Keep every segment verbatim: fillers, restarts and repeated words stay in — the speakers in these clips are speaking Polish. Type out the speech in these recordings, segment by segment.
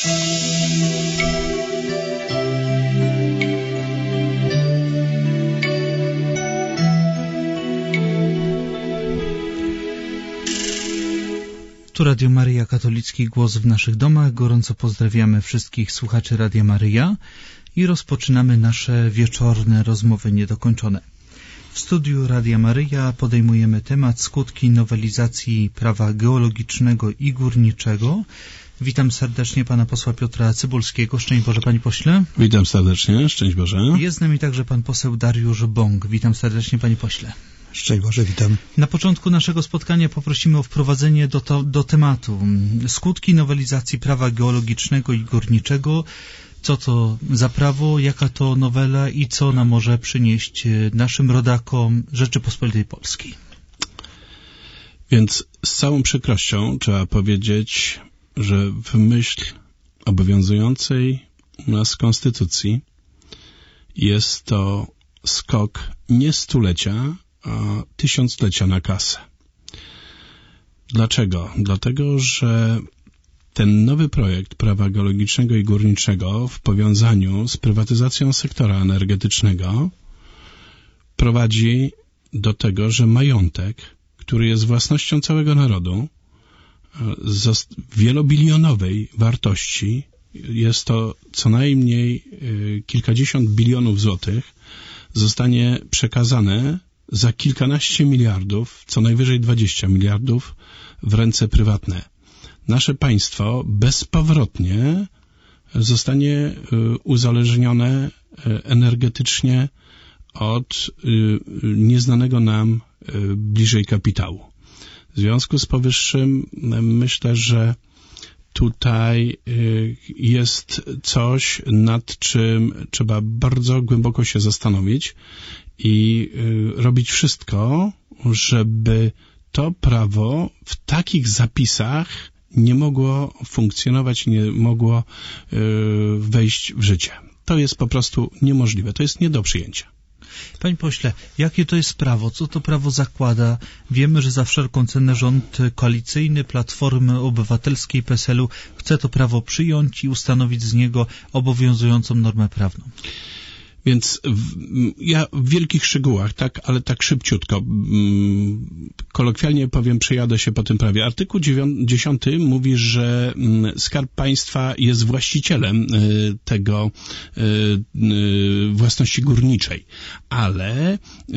Tu Radio Maryja, katolicki głos w naszych domach. Gorąco pozdrawiamy wszystkich słuchaczy Radia Maryja i rozpoczynamy nasze wieczorne rozmowy niedokończone. W studiu Radia Maryja podejmujemy temat skutki nowelizacji prawa geologicznego i górniczego. Witam serdecznie pana posła Piotra Cybulskiego. Szczęść Boże, panie pośle. Witam serdecznie, szczęść Boże. Jest z nami także pan poseł Dariusz Bąk. Witam serdecznie, panie pośle. Szczęść Boże, witam. Na początku naszego spotkania poprosimy o wprowadzenie do, to, do tematu. Skutki nowelizacji prawa geologicznego i górniczego. Co to za prawo, jaka to nowela i co ona może przynieść naszym rodakom Rzeczypospolitej Polskiej. Więc z całą przykrością trzeba powiedzieć, że w myśl obowiązującej u nas konstytucji jest to skok nie stulecia, a tysiąclecia na kasę. Dlaczego? Dlatego, że ten nowy projekt prawa geologicznego i górniczego w powiązaniu z prywatyzacją sektora energetycznego prowadzi do tego, że majątek, który jest własnością całego narodu, wielobilionowej wartości, jest to co najmniej kilkadziesiąt bilionów złotych, zostanie przekazane za kilkanaście miliardów, co najwyżej dwadzieścia miliardów w ręce prywatne. Nasze państwo bezpowrotnie zostanie uzależnione energetycznie od nieznanego nam bliżej kapitału. W związku z powyższym myślę, że tutaj jest coś, nad czym trzeba bardzo głęboko się zastanowić i robić wszystko, żeby to prawo w takich zapisach nie mogło funkcjonować, nie mogło wejść w życie. To jest po prostu niemożliwe, to jest nie do przyjęcia. Panie pośle, jakie to jest prawo? Co to prawo zakłada? Wiemy, że za wszelką cenę rząd koalicyjny Platformy Obywatelskiej P S L u chce to prawo przyjąć i ustanowić z niego obowiązującą normę prawną. Więc w, ja w wielkich szczegółach, tak, ale tak szybciutko, mm, kolokwialnie powiem, przejadę się po tym prawie. Artykuł dziesiąty mówi, że mm, Skarb Państwa jest właścicielem y, tego y, y, własności górniczej, ale y,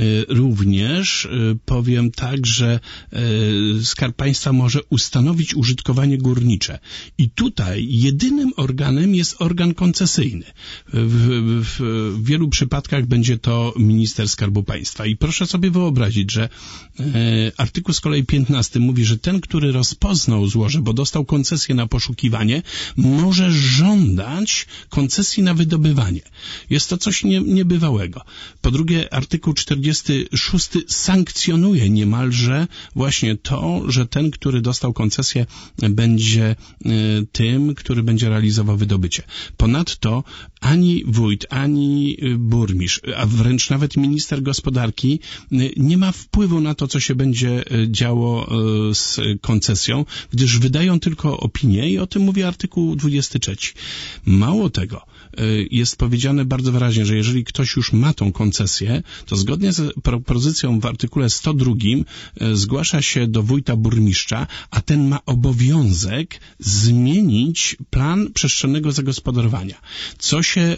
również y, powiem tak, że y, Skarb Państwa może ustanowić użytkowanie górnicze. I tutaj jedynym organem jest organ koncesyjny. W, w, w W wielu przypadkach będzie to minister Skarbu Państwa. I proszę sobie wyobrazić, że e, artykuł z kolei piętnasty mówi, że ten, który rozpoznał złoże, bo dostał koncesję na poszukiwanie, może żądać koncesji na wydobywanie. Jest to coś nie, niebywałego. Po drugie, artykuł czterdziesty szósty sankcjonuje niemalże właśnie to, że ten, który dostał koncesję, będzie e, tym, który będzie realizował wydobycie. Ponadto ani wójt, ani burmistrz, a wręcz nawet minister gospodarki nie ma wpływu na to, co się będzie działo z koncesją, gdyż wydają tylko opinię i o tym mówi artykuł dwudziesty trzeci. Mało tego, jest powiedziane bardzo wyraźnie, że jeżeli ktoś już ma tą koncesję, to zgodnie z propozycją w artykule sto drugim zgłasza się do wójta burmistrza, a ten ma obowiązek zmienić plan przestrzennego zagospodarowania. Co się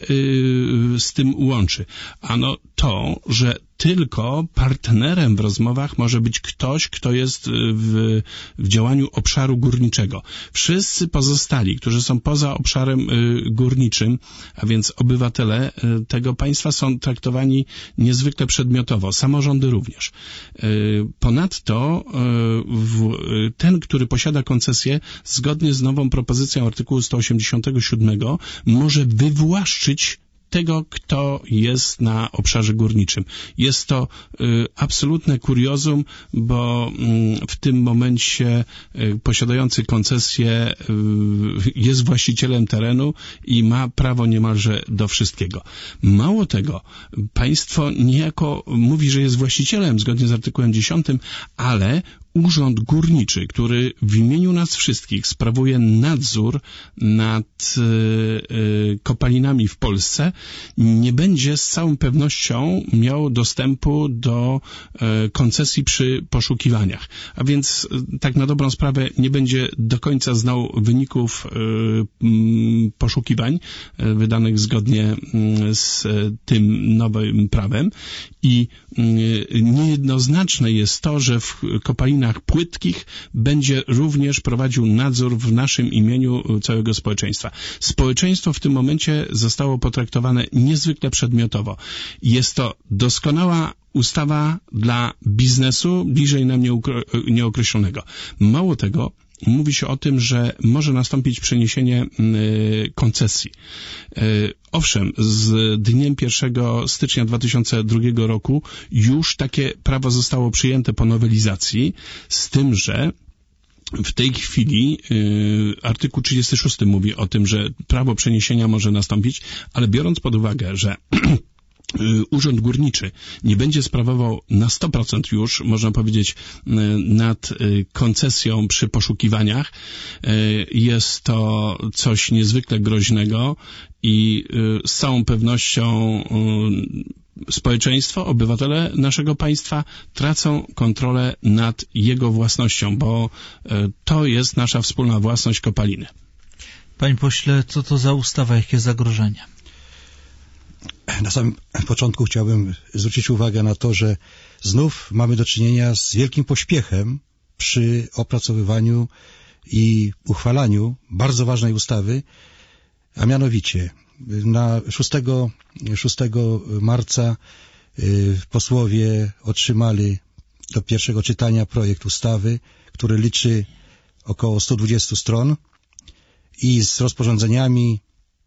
z tym łączy? Ano to, że tylko partnerem w rozmowach może być ktoś, kto jest w, w działaniu obszaru górniczego. Wszyscy pozostali, którzy są poza obszarem y, górniczym, a więc obywatele y, tego państwa są traktowani niezwykle przedmiotowo, samorządy również. Y, ponadto y, w, y, ten, który posiada koncesję, zgodnie z nową propozycją artykułu sto osiemdziesiątego siódmego może wywłaszczyć tego, kto jest na obszarze górniczym. Jest to y, absolutne kuriozum, bo y, w tym momencie y, posiadający koncesję y, jest właścicielem terenu i ma prawo niemalże do wszystkiego. Mało tego, państwo niejako mówi, że jest właścicielem zgodnie z artykułem dziesiątym, ale Urząd Górniczy, który w imieniu nas wszystkich sprawuje nadzór nad y, kopalinami w Polsce, nie będzie z całą pewnością miał dostępu do y, koncesji przy poszukiwaniach. A więc y, tak na dobrą sprawę nie będzie do końca znał wyników y, y, poszukiwań y, wydanych zgodnie y, z y, tym nowym prawem i y, niejednoznaczne jest to, że w kopalinach płytkich będzie również prowadził nadzór w naszym imieniu całego społeczeństwa. Społeczeństwo w tym momencie zostało potraktowane niezwykle przedmiotowo. Jest to doskonała ustawa dla biznesu, bliżej nam nieokreślonego. Mało tego, mówi się o tym, że może nastąpić przeniesienie y, koncesji. Y, owszem, z dniem pierwszego stycznia dwa tysiące drugiego roku już takie prawo zostało przyjęte po nowelizacji, z tym, że w tej chwili y, artykuł trzydziesty szósty mówi o tym, że prawo przeniesienia może nastąpić, ale biorąc pod uwagę, że Urząd Górniczy nie będzie sprawował na sto procent już, można powiedzieć, nad koncesją przy poszukiwaniach. Jest to coś niezwykle groźnego i z całą pewnością społeczeństwo, obywatele naszego państwa tracą kontrolę nad jego własnością, bo to jest nasza wspólna własność kopaliny. Panie pośle, co to za ustawa, jakie zagrożenia? Na samym początku chciałbym zwrócić uwagę na to, że znów mamy do czynienia z wielkim pośpiechem przy opracowywaniu i uchwalaniu bardzo ważnej ustawy, a mianowicie na szóstego marca posłowie otrzymali do pierwszego czytania projekt ustawy, który liczy około sto dwadzieścia stron i z rozporządzeniami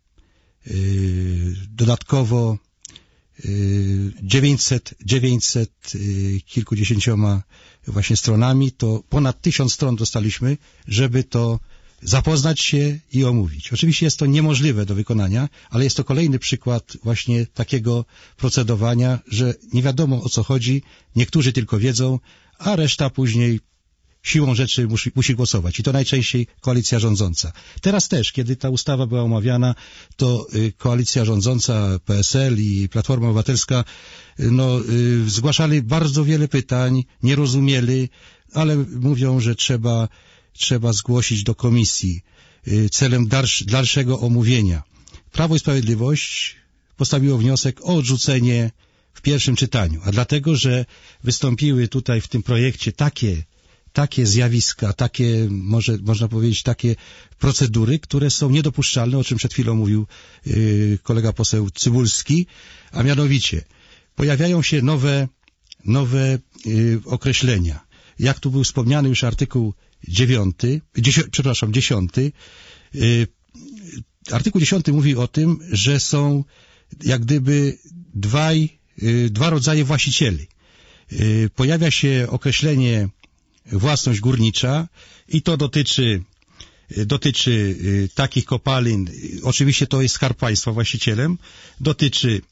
dodatkowo dziewięćset, dziewięćset kilkudziesięcioma właśnie stronami, to ponad tysiąc stron dostaliśmy, żeby to zapoznać się i omówić. Oczywiście jest to niemożliwe do wykonania, ale jest to kolejny przykład właśnie takiego procedowania, że nie wiadomo o co chodzi, niektórzy tylko wiedzą, a reszta później siłą rzeczy musi, musi głosować i to najczęściej koalicja rządząca. Teraz też, kiedy ta ustawa była omawiana, to y, koalicja rządząca P S L i Platforma Obywatelska no, y, zgłaszali bardzo wiele pytań, nie rozumieli, ale mówią, że trzeba, trzeba zgłosić do komisji y, celem dalsz, dalszego omówienia. Prawo i Sprawiedliwość postawiło wniosek o odrzucenie w pierwszym czytaniu, a dlatego, że wystąpiły tutaj w tym projekcie takie takie zjawiska, takie, może, można powiedzieć, takie procedury, które są niedopuszczalne, o czym przed chwilą mówił yy, kolega poseł Cybulski, a mianowicie pojawiają się nowe, nowe yy, określenia. Jak tu był wspomniany już artykuł dziewiąty, dziesię, przepraszam, dziesiąty. Yy, artykuł dziesiąty mówi o tym, że są jak gdyby dwaj, yy, dwa rodzaje właścicieli. Yy, pojawia się określenie własność górnicza i to dotyczy, dotyczy takich kopalin, oczywiście to jest Skarb Państwa właścicielem, dotyczy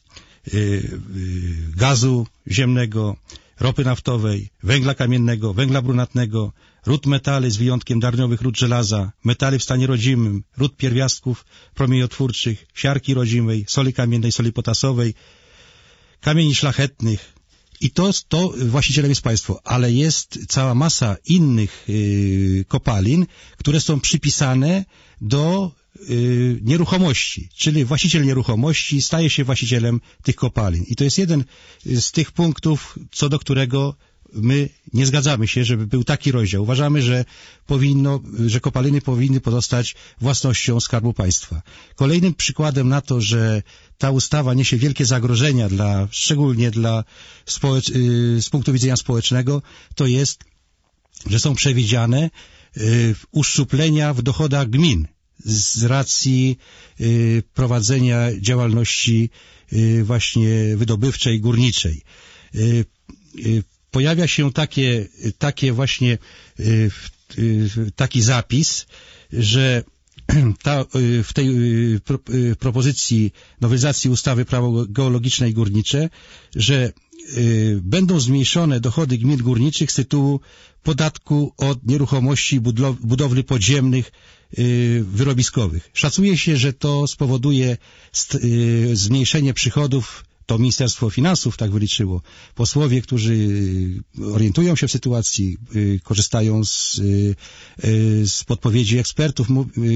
gazu ziemnego, ropy naftowej, węgla kamiennego, węgla brunatnego, ród metali z wyjątkiem darniowych ród żelaza, metali w stanie rodzimym, ród pierwiastków promieniotwórczych, siarki rodzimej, soli kamiennej, soli potasowej, kamieni szlachetnych. I to, to właścicielem jest państwo, ale jest cała masa innych y, kopalin, które są przypisane do y, nieruchomości, czyli właściciel nieruchomości staje się właścicielem tych kopalin. I to jest jeden z tych punktów, co do którego my nie zgadzamy się, żeby był taki rozdział. Uważamy, że powinno, że kopaliny powinny pozostać własnością Skarbu Państwa. Kolejnym przykładem na to, że ta ustawa niesie wielkie zagrożenia dla, szczególnie dla społecz- z punktu widzenia społecznego, to jest, że są przewidziane uszczuplenia w dochodach gmin z racji prowadzenia działalności właśnie wydobywczej, górniczej. Pojawia się takie, takie właśnie taki zapis, że ta, w tej pro, propozycji nowelizacji ustawy Prawo geologiczne i górnicze, że y, będą zmniejszone dochody gmin górniczych z tytułu podatku od nieruchomości budlo, budowli podziemnych y, wyrobiskowych. Szacuje się, że to spowoduje st, y, zmniejszenie przychodów. To Ministerstwo Finansów tak wyliczyło. Posłowie, którzy orientują się w sytuacji, korzystają z, z podpowiedzi ekspertów,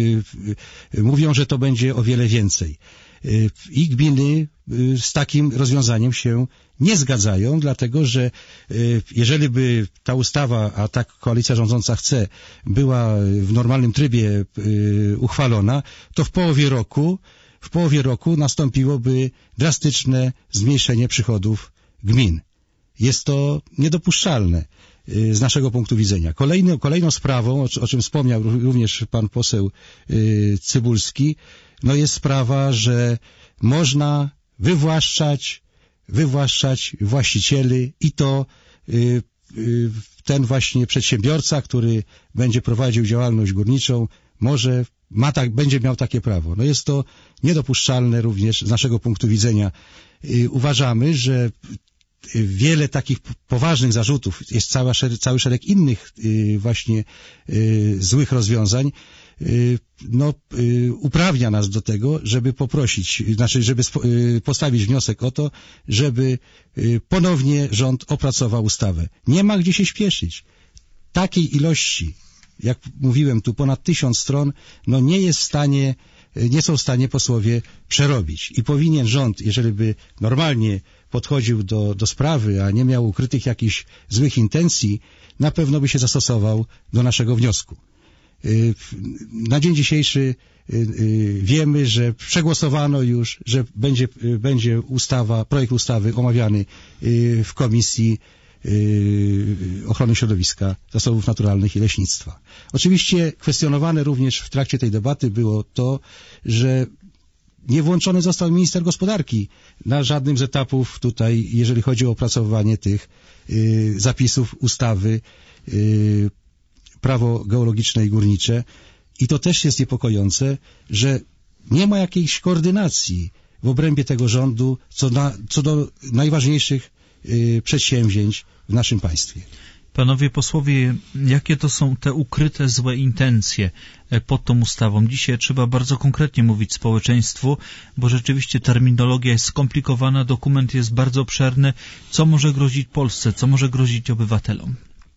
mówią, że to będzie o wiele więcej. I gminy z takim rozwiązaniem się nie zgadzają, dlatego że jeżeli by ta ustawa, a tak koalicja rządząca chce, była w normalnym trybie uchwalona, to w połowie roku w połowie roku nastąpiłoby drastyczne zmniejszenie przychodów gmin. Jest to niedopuszczalne z naszego punktu widzenia. Kolejny, kolejną sprawą, o, o czym wspomniał również pan poseł y, Cybulski, no jest sprawa, że można wywłaszczać, wywłaszczać właścicieli i to y, y, ten właśnie przedsiębiorca, który będzie prowadził działalność górniczą, może ma tak, będzie miał takie prawo. No jest to niedopuszczalne również z naszego punktu widzenia. Yy, uważamy, że wiele takich poważnych zarzutów, jest cała, cały szereg innych yy, właśnie yy, złych rozwiązań, yy, no, yy, uprawnia nas do tego, żeby poprosić, znaczy, żeby spo, yy, postawić wniosek o to, żeby yy, ponownie rząd opracował ustawę. Nie ma gdzie się śpieszyć. Takiej ilości, jak mówiłem, tu ponad tysiąc stron, no nie jest w stanie, nie są w stanie posłowie przerobić. I powinien rząd, jeżeli by normalnie podchodził do, do sprawy, a nie miał ukrytych jakichś złych intencji, na pewno by się zastosował do naszego wniosku. Na dzień dzisiejszy wiemy, że przegłosowano już, że będzie, będzie ustawa, projekt ustawy omawiany w Komisji Ochrony Środowiska, Zasobów Naturalnych i Leśnictwa. Oczywiście kwestionowane również w trakcie tej debaty było to, że nie włączony został minister gospodarki na żadnym z etapów tutaj, jeżeli chodzi o opracowywanie tych y, zapisów ustawy y, Prawo geologiczne i górnicze. I to też jest niepokojące, że nie ma jakiejś koordynacji w obrębie tego rządu co, na, co do najważniejszych y, przedsięwzięć w naszym państwie. Panowie posłowie, jakie to są te ukryte złe intencje pod tą ustawą? Dzisiaj trzeba bardzo konkretnie mówić społeczeństwu, bo rzeczywiście terminologia jest skomplikowana, dokument jest bardzo obszerny. Co może grozić Polsce? Co może grozić obywatelom?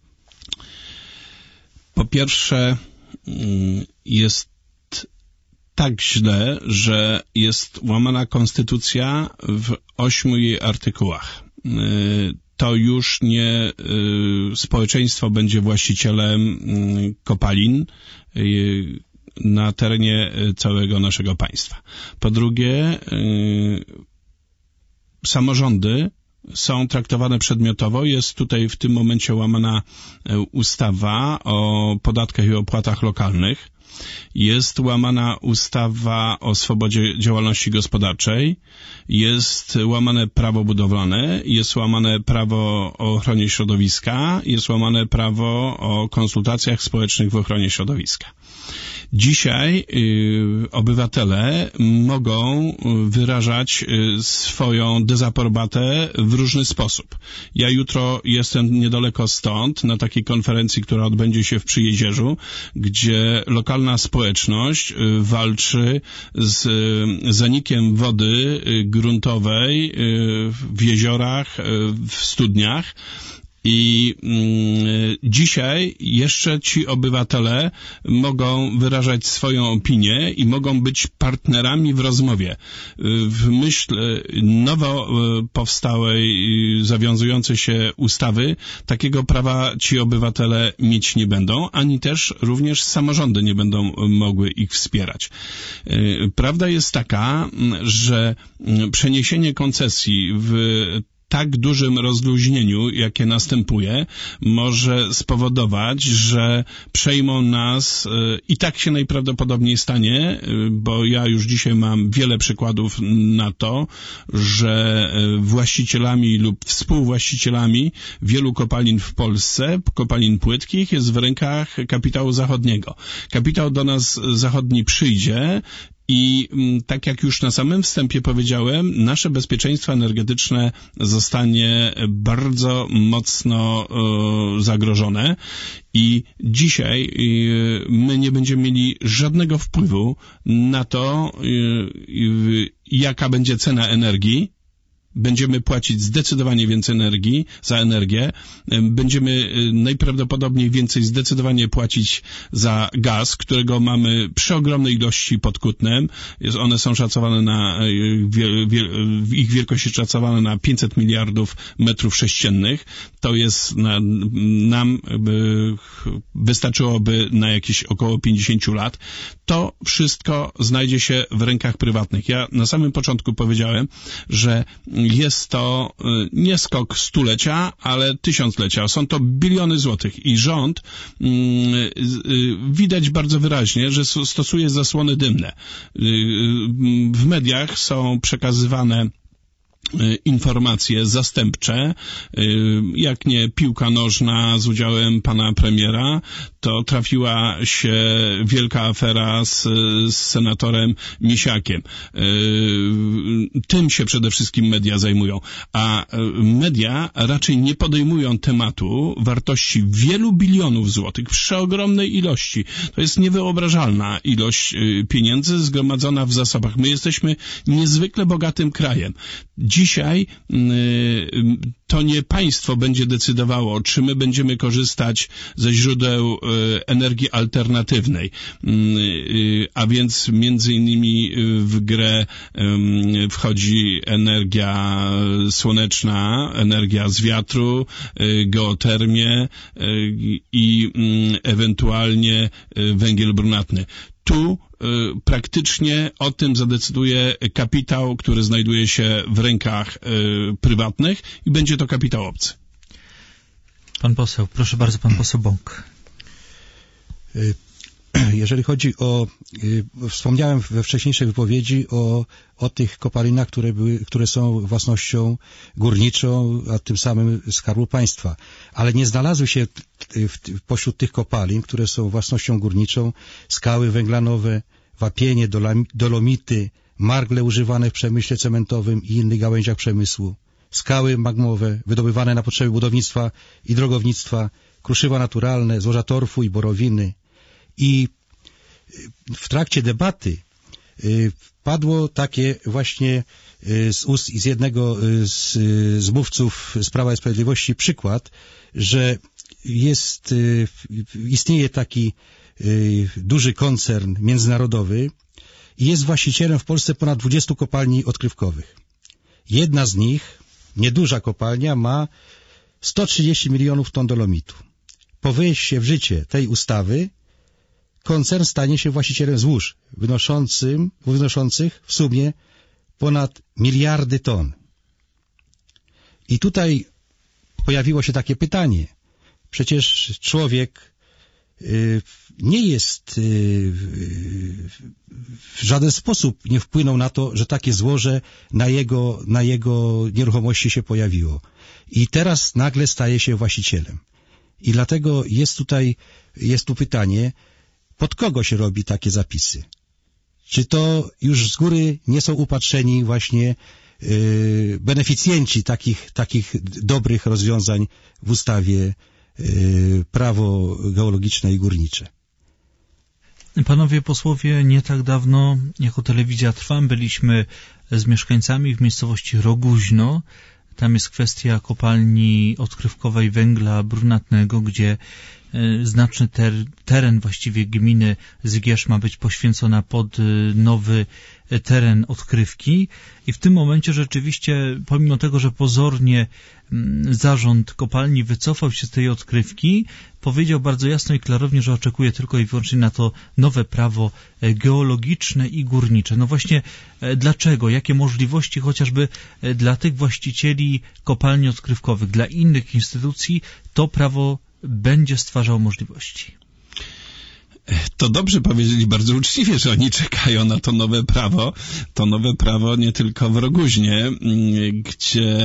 Po pierwsze, jest tak źle, że jest łamana konstytucja w ośmiu jej artykułach. To już nie y, społeczeństwo będzie właścicielem y, kopalin y, na terenie całego naszego państwa. Po drugie, y, samorządy są traktowane przedmiotowo. Jest tutaj w tym momencie łamana ustawa o podatkach i opłatach lokalnych. Jest łamana ustawa o swobodzie działalności gospodarczej, jest łamane prawo budowlane, jest łamane prawo o ochronie środowiska, jest łamane prawo o konsultacjach społecznych w ochronie środowiska. Dzisiaj y, obywatele mogą wyrażać y, swoją dezaprobatę w różny sposób. Ja jutro jestem niedaleko stąd, na takiej konferencji, która odbędzie się w Przyjezierzu, gdzie lokalna społeczność y, walczy z y, zanikiem wody y, gruntowej y, w jeziorach, y, w studniach. I mm, dzisiaj jeszcze ci obywatele mogą wyrażać swoją opinię i mogą być partnerami w rozmowie. W myśl nowo powstałej, zawiązującej się ustawy, takiego prawa ci obywatele mieć nie będą, ani też również samorządy nie będą mogły ich wspierać. Prawda jest taka, że przeniesienie koncesji w tak dużym rozluźnieniu, jakie następuje, może spowodować, że przejmą nas, i tak się najprawdopodobniej stanie, bo ja już dzisiaj mam wiele przykładów na to, że właścicielami lub współwłaścicielami wielu kopalin w Polsce, kopalin płytkich, jest w rękach kapitału zachodniego. Kapitał do nas zachodni przyjdzie i tak jak już na samym wstępie powiedziałem, nasze bezpieczeństwo energetyczne zostanie bardzo mocno e, zagrożone i dzisiaj e, my nie będziemy mieli żadnego wpływu na to, e, e, jaka będzie cena energii. Będziemy płacić zdecydowanie więcej energii za energię. Będziemy najprawdopodobniej więcej zdecydowanie płacić za gaz, którego mamy przeogromne ilości pod Kutnem. One są szacowane na, ich wielkość jest szacowana na pięćset miliardów metrów sześciennych. To jest na, nam wystarczyłoby na jakieś około pięćdziesiąt lat. To wszystko znajdzie się w rękach prywatnych. Ja na samym początku powiedziałem, że jest to nie skok stulecia, ale tysiąclecia. Są to biliony złotych i rząd widać bardzo wyraźnie, że stosuje zasłony dymne. W mediach są przekazywane informacje zastępcze, jak nie piłka nożna z udziałem pana premiera, to trafiła się wielka afera z, z senatorem Misiakiem. Tym się przede wszystkim media zajmują, a media raczej nie podejmują tematu wartości wielu bilionów złotych, przeogromnej ilości. To jest niewyobrażalna ilość pieniędzy zgromadzona w zasobach. My jesteśmy niezwykle bogatym krajem. Dzisiaj to nie państwo będzie decydowało, czy my będziemy korzystać ze źródeł energii alternatywnej, a więc między innymi w grę wchodzi energia słoneczna, energia z wiatru, geotermię i ewentualnie węgiel brunatny. Tu y, praktycznie o tym zadecyduje kapitał, który znajduje się w rękach y, prywatnych i będzie to kapitał obcy. Pan poseł, proszę bardzo, pan poseł Bąk. Jeżeli chodzi o, wspomniałem we wcześniejszej wypowiedzi o, o tych kopalinach, które były, które są własnością górniczą, a tym samym Skarbu Państwa. Ale nie znalazły się w, w, pośród tych kopalin, które są własnością górniczą, skały węglanowe, wapienie, dolomity, margle używane w przemyśle cementowym i innych gałęziach przemysłu, skały magmowe wydobywane na potrzeby budownictwa i drogownictwa, kruszywa naturalne, złoża torfu i borowiny. I w trakcie debaty padło takie właśnie z ust z jednego z, z mówców z Prawa i Sprawiedliwości przykład, że jest, istnieje taki duży koncern międzynarodowy i jest właścicielem w Polsce ponad dwudziestu kopalni odkrywkowych. Jedna z nich, nieduża kopalnia, ma sto trzydzieści milionów ton dolomitu. Po wejściu w życie tej ustawy koncern stanie się właścicielem złóż wynoszącym, wynoszących w sumie ponad miliardy ton. I tutaj pojawiło się takie pytanie. Przecież człowiek y, nie jest y, w żaden sposób nie wpłynął na to, że takie złoże na jego, na jego nieruchomości się pojawiło. I teraz nagle staje się właścicielem. I dlatego jest tutaj, jest tu pytanie, pod kogo się robi takie zapisy? Czy to już z góry nie są upatrzeni właśnie yy, beneficjenci takich, takich dobrych rozwiązań w ustawie yy, prawo geologiczne i górnicze? Panowie posłowie, nie tak dawno jako Telewizja Trwam byliśmy z mieszkańcami w miejscowości Roguźno. Tam jest kwestia kopalni odkrywkowej węgla brunatnego, gdzie znaczny ter, teren właściwie gminy Zgierz ma być poświęcona pod nowy teren odkrywki i w tym momencie rzeczywiście, pomimo tego, że pozornie zarząd kopalni wycofał się z tej odkrywki, powiedział bardzo jasno i klarownie, że oczekuje tylko i wyłącznie na to nowe prawo geologiczne i górnicze. No właśnie dlaczego? Jakie możliwości chociażby dla tych właścicieli kopalni odkrywkowych, dla innych instytucji to prawo będzie stwarzało możliwości? To dobrze powiedzieli bardzo uczciwie, że oni czekają na to nowe prawo. To nowe prawo nie tylko w Roguźnie, gdzie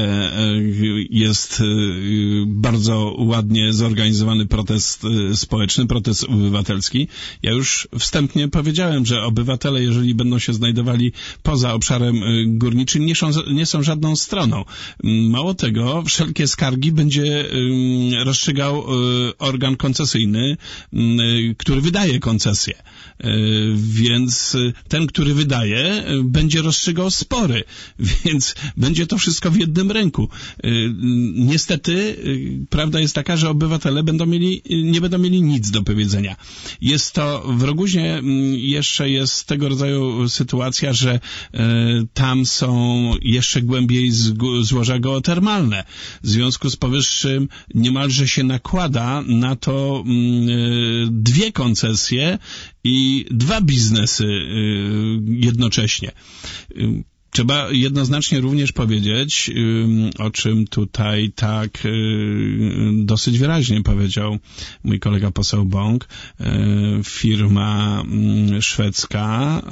jest bardzo ładnie zorganizowany protest społeczny, protest obywatelski. Ja już wstępnie powiedziałem, że obywatele, jeżeli będą się znajdowali poza obszarem górniczym, nie są, nie są żadną stroną. Mało tego, wszelkie skargi będzie rozstrzygał organ koncesyjny, który wydaje koncesję. Więc ten, który wydaje, będzie rozstrzygał spory, więc będzie to wszystko w jednym ręku. Niestety, prawda jest taka, że obywatele będą mieli, nie będą mieli nic do powiedzenia. Jest to, w Roguźnie jeszcze jest tego rodzaju sytuacja, że tam są jeszcze głębiej złoża geotermalne. W związku z powyższym niemalże się nakłada na to dwie koncesje i dwa biznesy jednocześnie. Trzeba jednoznacznie również powiedzieć, o czym tutaj tak dosyć wyraźnie powiedział mój kolega poseł Bąk, firma szwedzka,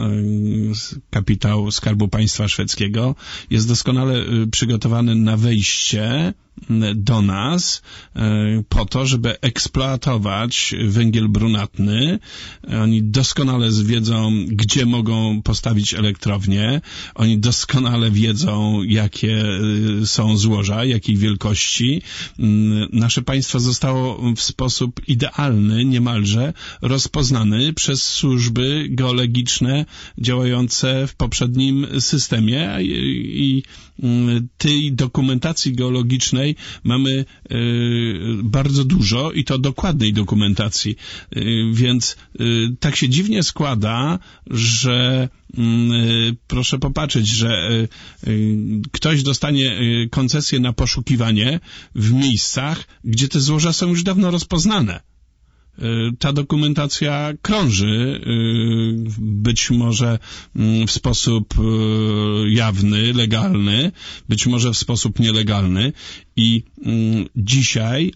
kapitał Skarbu Państwa szwedzkiego jest doskonale przygotowany na wejście do nas po to, żeby eksploatować węgiel brunatny. Oni doskonale wiedzą, gdzie mogą postawić elektrownię. Oni doskonale wiedzą, jakie są złoża, jakiej wielkości. Nasze państwo zostało w sposób idealny, niemalże, rozpoznany przez służby geologiczne działające w poprzednim systemie i tej dokumentacji geologicznej mamy y, bardzo dużo i to dokładnej dokumentacji, y, więc y, tak się dziwnie składa, że y, proszę popatrzeć, że y, y, ktoś dostanie y, koncesję na poszukiwanie w miejscach, gdzie te złoża są już dawno rozpoznane. Ta dokumentacja krąży, być może w sposób jawny, legalny, być może w sposób nielegalny i dzisiaj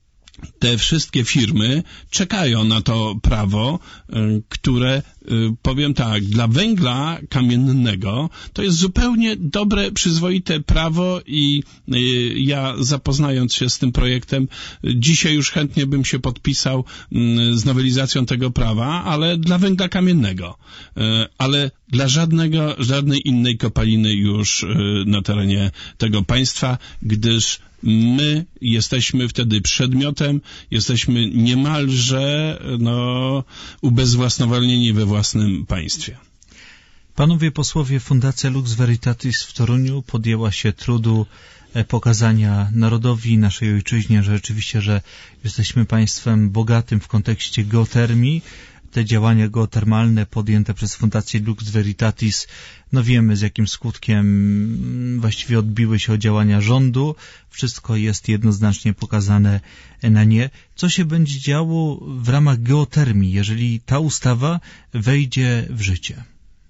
te wszystkie firmy czekają na to prawo, które, powiem tak, dla węgla kamiennego to jest zupełnie dobre, przyzwoite prawo i ja, zapoznając się z tym projektem, dzisiaj już chętnie bym się podpisał z nowelizacją tego prawa, ale dla węgla kamiennego, ale dla żadnego, żadnej innej kopaliny już na terenie tego państwa, gdyż my jesteśmy wtedy przedmiotem, jesteśmy niemalże no, ubezwłasnowolnieni we własnym państwie. Panowie posłowie, Fundacja Lux Veritatis w Toruniu podjęła się trudu pokazania narodowi, naszej ojczyźnie, że rzeczywiście, że jesteśmy państwem bogatym w kontekście geotermii. Te działania geotermalne podjęte przez Fundację Lux Veritatis, no wiemy z jakim skutkiem właściwie odbiły się od działania rządu. Wszystko jest jednoznacznie pokazane na nie. Co się będzie działo w ramach geotermii, jeżeli ta ustawa wejdzie w życie?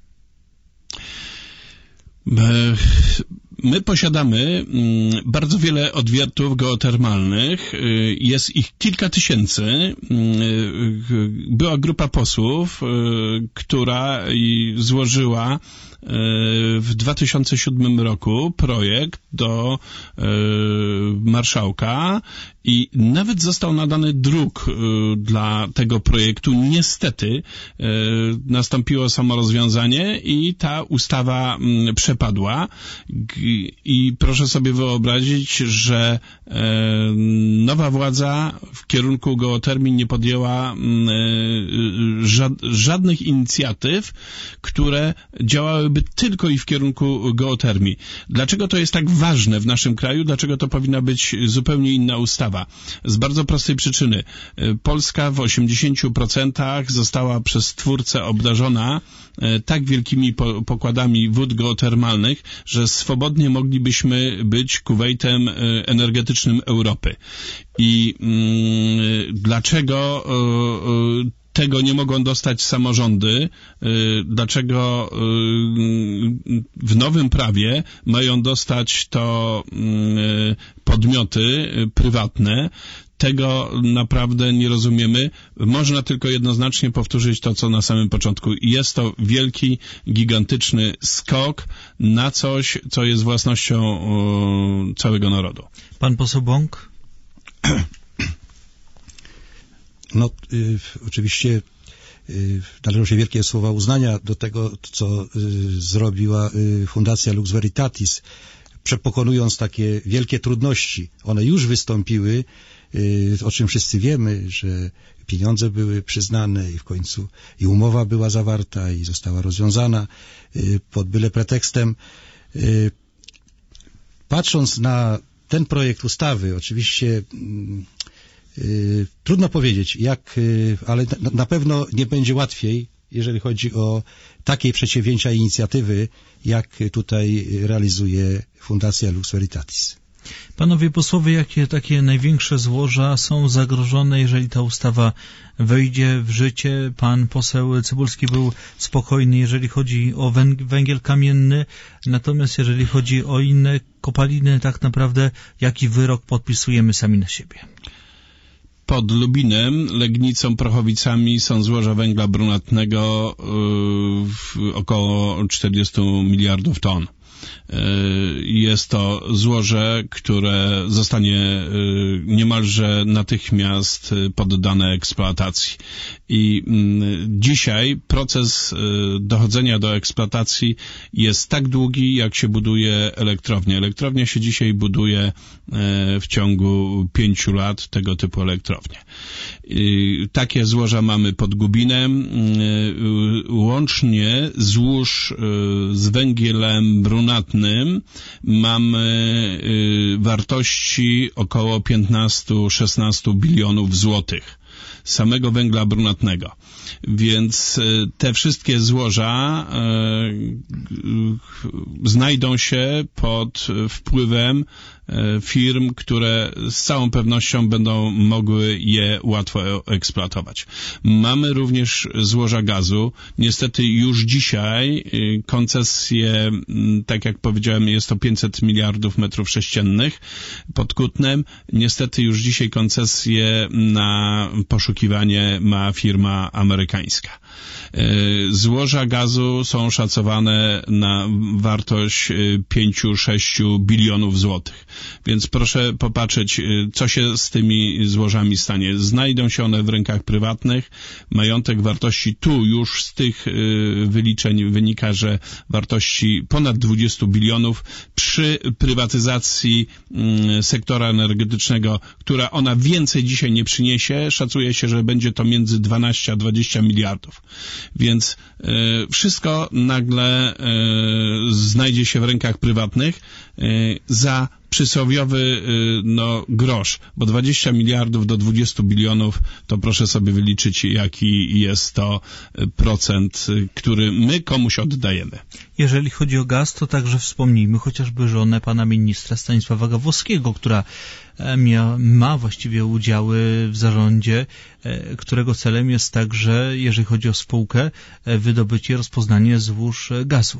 My posiadamy bardzo wiele odwiertów geotermalnych, jest ich kilka tysięcy. Była grupa posłów, która złożyła w dwa tysiące siódmym roku projekt do marszałka i nawet został nadany druk dla tego projektu. Niestety nastąpiło samo rozwiązanie i ta ustawa przepadła. I, i proszę sobie wyobrazić, że nowa władza w kierunku geotermii nie podjęła żadnych inicjatyw, które działałyby tylko i w kierunku geotermii. Dlaczego to jest tak ważne w naszym kraju? Dlaczego to powinna być zupełnie inna ustawa? Z bardzo prostej przyczyny. Polska w osiemdziesięciu procentach została przez Stwórcę obdarzona tak wielkimi pokładami wód geotermalnych, że swobodnie moglibyśmy być Kuwejtem energetycznym Europy. I mm, dlaczego y, y, tego nie mogą dostać samorządy, dlaczego w nowym prawie mają dostać to podmioty prywatne? Tego naprawdę nie rozumiemy. Można tylko jednoznacznie powtórzyć to, co na samym początku. Jest to wielki, gigantyczny skok na coś, co jest własnością całego narodu. Pan poseł Bąk? No, y, oczywiście y, należą się wielkie słowa uznania do tego, co y, zrobiła y, Fundacja Lux Veritatis, przepokonując takie wielkie trudności. One już wystąpiły, y, o czym wszyscy wiemy, że pieniądze były przyznane i w końcu i umowa była zawarta i została rozwiązana y, pod byle pretekstem. Y, patrząc na ten projekt ustawy, oczywiście y, Yy, trudno powiedzieć, jak, yy, ale na, na pewno nie będzie łatwiej, jeżeli chodzi o takie przedsięwzięcia i inicjatywy, jak tutaj realizuje Fundacja Lux Veritatis. Panowie posłowie, jakie takie największe złoża są zagrożone, jeżeli ta ustawa wejdzie w życie? Pan poseł Cybulski był spokojny, jeżeli chodzi o węgiel kamienny, natomiast jeżeli chodzi o inne kopaliny, tak naprawdę jaki wyrok podpisujemy sami na siebie? Pod Lubinem, Legnicą, Prochowicami są złoża węgla brunatnego yy, około czterdzieści miliardów ton. Jest to złoże, które zostanie niemalże natychmiast poddane eksploatacji. I dzisiaj proces dochodzenia do eksploatacji jest tak długi, jak się buduje elektrownia. Elektrownia się dzisiaj buduje w ciągu pięciu lat, tego typu elektrownie. Takie złoża mamy pod Gubinem. Łącznie złóż z węgielem brunatnym mamy wartości około piętnaście do szesnastu bilionów złotych samego węgla brunatnego. Więc te wszystkie złoża znajdą się pod wpływem firm, które z całą pewnością będą mogły je łatwo eksploatować. Mamy również złoża gazu. Niestety już dzisiaj koncesje, tak jak powiedziałem, jest to pięćset miliardów metrów sześciennych pod Kutnem. Niestety już dzisiaj koncesje na poszukiwanie ma firma amerykańska. Złoża gazu są szacowane na wartość pięć do sześciu bilionów złotych. Więc proszę popatrzeć, co się z tymi złożami stanie. Znajdą się one w rękach prywatnych. Majątek wartości tu już z tych wyliczeń wynika, że wartości ponad dwudziestu bilionów przy prywatyzacji sektora energetycznego, która ona więcej dzisiaj nie przyniesie, szacuje się, że będzie to między dwanaście a dwadzieścia miliardów. Więc y, wszystko nagle y, znajdzie się w rękach prywatnych y, za przysłowiowy y, no, grosz, bo dwadzieścia miliardów do dwudziestu bilionów, to proszę sobie wyliczyć, jaki jest to procent, y, który my komuś oddajemy. Jeżeli chodzi o gaz, to także wspomnijmy chociażby żonę pana ministra Stanisława Gawłowskiego, która Mia, ma właściwie udziały w zarządzie, którego celem jest także, jeżeli chodzi o spółkę, wydobycie, rozpoznanie złóż gazu.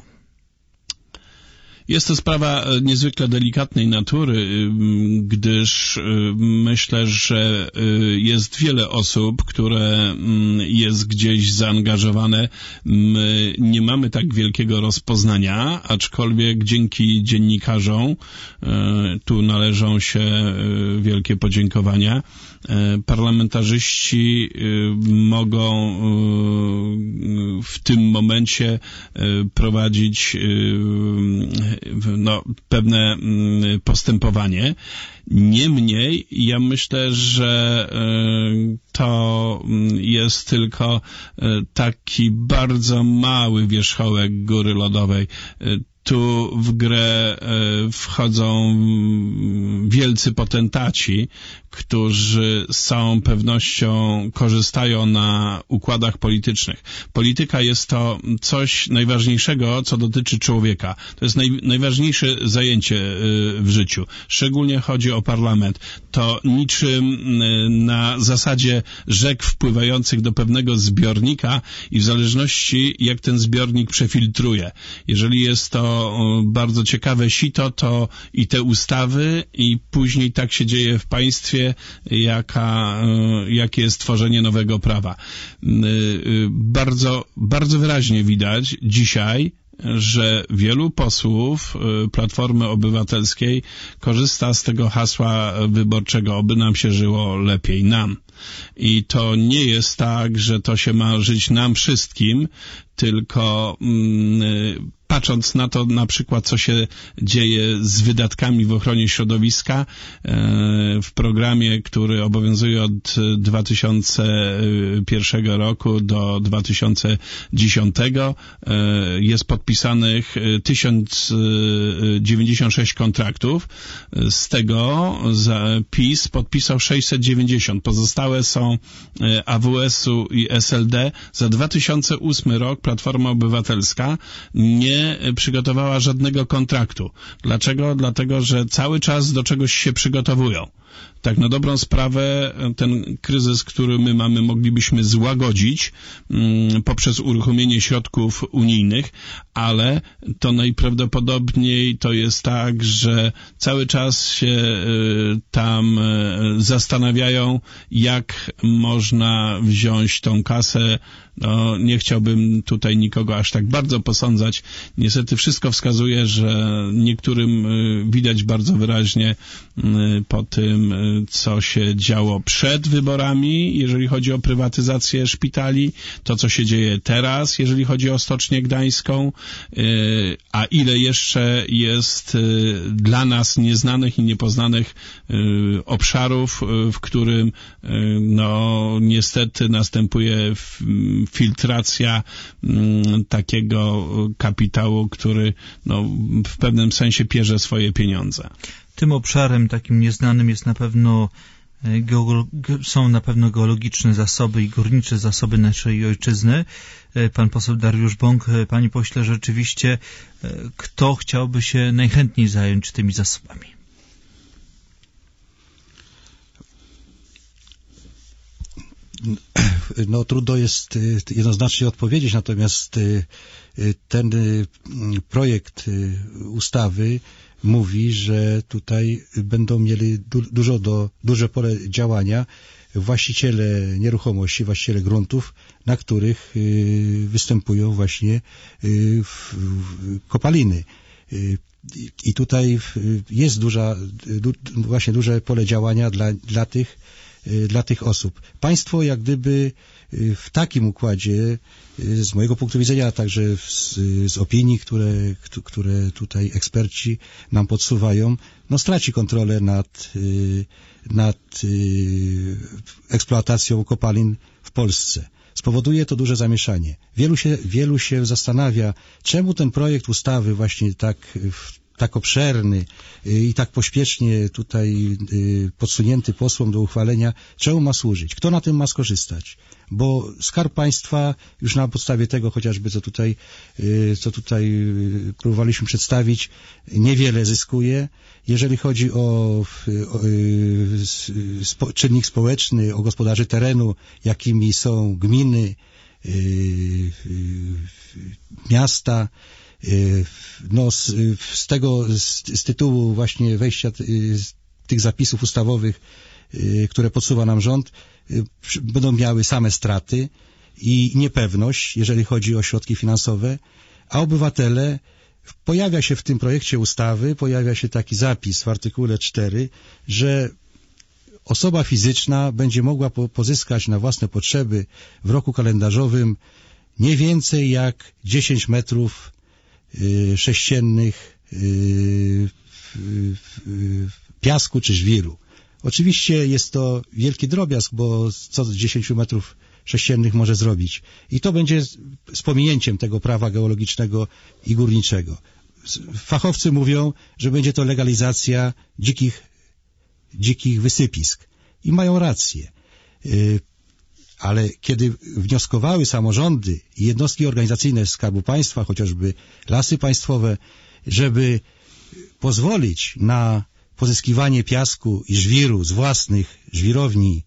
Jest to sprawa niezwykle delikatnej natury, gdyż myślę, że jest wiele osób, które jest gdzieś zaangażowane. My nie mamy tak wielkiego rozpoznania, aczkolwiek dzięki dziennikarzom, tu należą się wielkie podziękowania, parlamentarzyści mogą w tym momencie prowadzić no, pewne postępowanie. Niemniej ja myślę, że to jest tylko taki bardzo mały wierzchołek góry lodowej. Tu w grę wchodzą wielcy potentaci, którzy z całą pewnością korzystają na układach politycznych. Polityka jest to coś najważniejszego, co dotyczy człowieka. To jest naj, najważniejsze zajęcie w życiu. Szczególnie chodzi o parlament. To niczym na zasadzie rzek wpływających do pewnego zbiornika i w zależności jak ten zbiornik przefiltruje. Jeżeli jest to bardzo ciekawe sito, to i te ustawy i później tak się dzieje w państwie, jaka, jakie jest tworzenie nowego prawa. Bardzo, bardzo wyraźnie widać dzisiaj, że wielu posłów Platformy Obywatelskiej korzysta z tego hasła wyborczego, oby nam się żyło lepiej, nam. I to nie jest tak, że to się ma żyć nam wszystkim, tylko mm, patrząc na to na przykład, co się dzieje z wydatkami w ochronie środowiska, w programie, który obowiązuje od dwa tysiące pierwszego roku do dwa tysiące dziesiątego, jest podpisanych tysiąc dziewięćdziesiąt sześć kontraktów. Z tego PiS podpisał sześćset dziewięćdziesiąt. Pozostałe są A W S-u i S L D. Za dwa tysiące ósmy rok Platforma Obywatelska nie przygotowała żadnego kontraktu. Dlaczego? Dlatego, że cały czas do czegoś się przygotowują. Tak na dobrą sprawę ten kryzys, który my mamy, moglibyśmy złagodzić mm, poprzez uruchomienie środków unijnych, ale to najprawdopodobniej to jest tak, że cały czas się y, tam y, zastanawiają, jak można wziąć tą kasę. No, nie chciałbym tutaj nikogo aż tak bardzo posądzać. Niestety wszystko wskazuje, że niektórym y, widać bardzo wyraźnie y, po tym, y, co się działo przed wyborami, jeżeli chodzi o prywatyzację szpitali, to, co się dzieje teraz, jeżeli chodzi o Stocznię Gdańską, y, a ile jeszcze jest y, dla nas nieznanych i niepoznanych y, obszarów, y, w którym y, no niestety następuje w, filtracja m, takiego kapitału, który no, w pewnym sensie pierze swoje pieniądze. Tym obszarem takim nieznanym jest na pewno geolo- są na pewno geologiczne zasoby i górnicze zasoby naszej ojczyzny. Pan poseł Dariusz Bąk, panie pośle, rzeczywiście kto chciałby się najchętniej zająć tymi zasobami? No trudno jest jednoznacznie odpowiedzieć, natomiast ten projekt ustawy mówi, że tutaj będą mieli du- dużo do, duże pole działania właściciele nieruchomości, właściciele gruntów, na których występują właśnie kopaliny. I tutaj jest duża, du, właśnie duże pole działania dla, dla tych dla tych osób. Państwo jak gdyby w takim układzie, z mojego punktu widzenia, a także z, z opinii, które, które tutaj eksperci nam podsuwają, no straci kontrolę nad, nad eksploatacją kopalin w Polsce. Spowoduje to duże zamieszanie. Wielu się, wielu się zastanawia, czemu ten projekt ustawy właśnie tak w tak obszerny i tak pośpiesznie tutaj podsunięty posłom do uchwalenia, czemu ma służyć? Kto na tym ma skorzystać? Bo Skarb Państwa już na podstawie tego chociażby, co tutaj, co tutaj próbowaliśmy przedstawić, niewiele zyskuje. Jeżeli chodzi o, o, o czynnik społeczny, o gospodarzy terenu, jakimi są gminy, miasta, no z, z tego, z, z tytułu właśnie wejścia tych zapisów ustawowych, które podsuwa nam rząd, będą miały same straty i niepewność, jeżeli chodzi o środki finansowe, a obywatele, pojawia się w tym projekcie ustawy, pojawia się taki zapis w artykule cztery, że osoba fizyczna będzie mogła po, pozyskać na własne potrzeby w roku kalendarzowym nie więcej jak dziesięć metrów sześciennych piasku czy żwiru. Oczywiście jest to wielki drobiazg, bo co z dziesięciu metrów sześciennych może zrobić. I to będzie z pominięciem tego prawa geologicznego i górniczego. Fachowcy mówią, że będzie to legalizacja dzikich, dzikich wysypisk. I mają rację. Ale kiedy wnioskowały samorządy i jednostki organizacyjne Skarbu Państwa, chociażby Lasy Państwowe, żeby pozwolić na pozyskiwanie piasku i żwiru z własnych żwirowni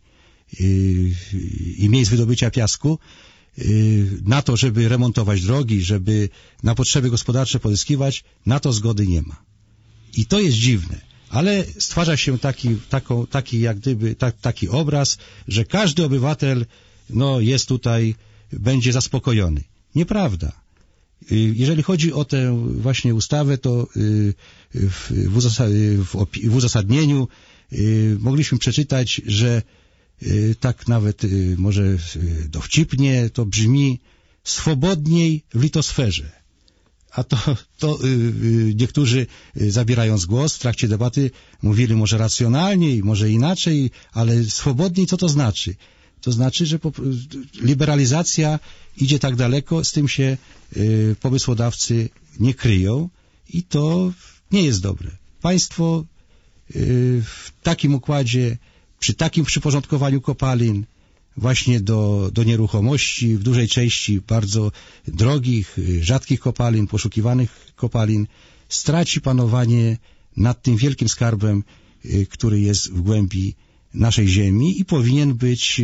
i miejsc wydobycia piasku, na to, żeby remontować drogi, żeby na potrzeby gospodarcze pozyskiwać, na to zgody nie ma. I to jest dziwne. Ale stwarza się taki, taką, taki jak gdyby, ta, taki obraz, że każdy obywatel, no, jest tutaj, będzie zaspokojony. Nieprawda. Jeżeli chodzi o tę właśnie ustawę, to w, w, uzasad, w uzasadnieniu mogliśmy przeczytać, że tak nawet może dowcipnie to brzmi swobodniej w litosferze. A to, to niektórzy zabierając głos w trakcie debaty mówili może racjonalniej, może inaczej, ale swobodniej co to znaczy? To znaczy, że liberalizacja idzie tak daleko, z tym się pomysłodawcy nie kryją i to nie jest dobre. Państwo w takim układzie, przy takim przyporządkowaniu kopalin właśnie do, do nieruchomości, w dużej części bardzo drogich, rzadkich kopalin, poszukiwanych kopalin, straci panowanie nad tym wielkim skarbem, który jest w głębi naszej ziemi i powinien być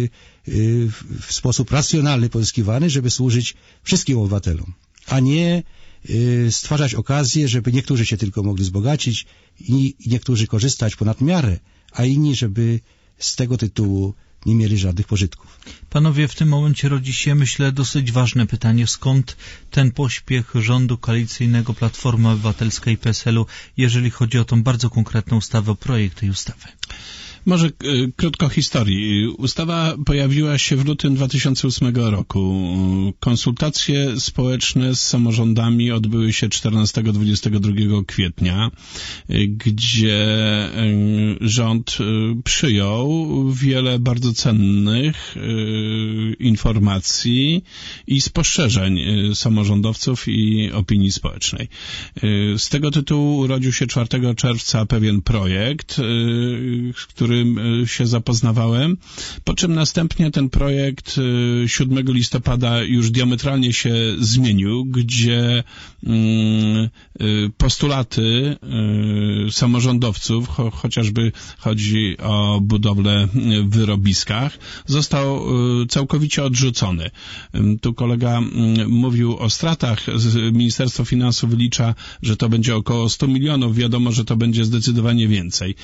w sposób racjonalny pozyskiwany, żeby służyć wszystkim obywatelom, a nie stwarzać okazję, żeby niektórzy się tylko mogli wzbogacić i niektórzy korzystać ponad miarę, a inni, żeby z tego tytułu nie mieli żadnych pożytków. Panowie, w tym momencie rodzi się, myślę, dosyć ważne pytanie. Skąd ten pośpiech rządu koalicyjnego Platformy Obywatelskiej i P S L u, jeżeli chodzi o tą bardzo konkretną ustawę, o projekt tej ustawy? Może y, krótko historii. Ustawa pojawiła się w lutym dwa tysiące ósmego roku. Konsultacje społeczne z samorządami odbyły się czternastego do dwudziestego drugiego kwietnia, y, gdzie y, rząd y, przyjął wiele bardzo cennych y, informacji i spostrzeżeń y, samorządowców i opinii społecznej. Y, z tego tytułu urodził się czwartego czerwca pewien projekt, y, który się zapoznawałem, po czym następnie ten projekt siódmego listopada już diametralnie się zmienił, gdzie postulaty samorządowców, cho, chociażby chodzi o budowlę w wyrobiskach, został całkowicie odrzucony. Tu kolega mówił o stratach. Ministerstwo Finansów wylicza, że to będzie około sto milionów. Wiadomo, że to będzie zdecydowanie więcej.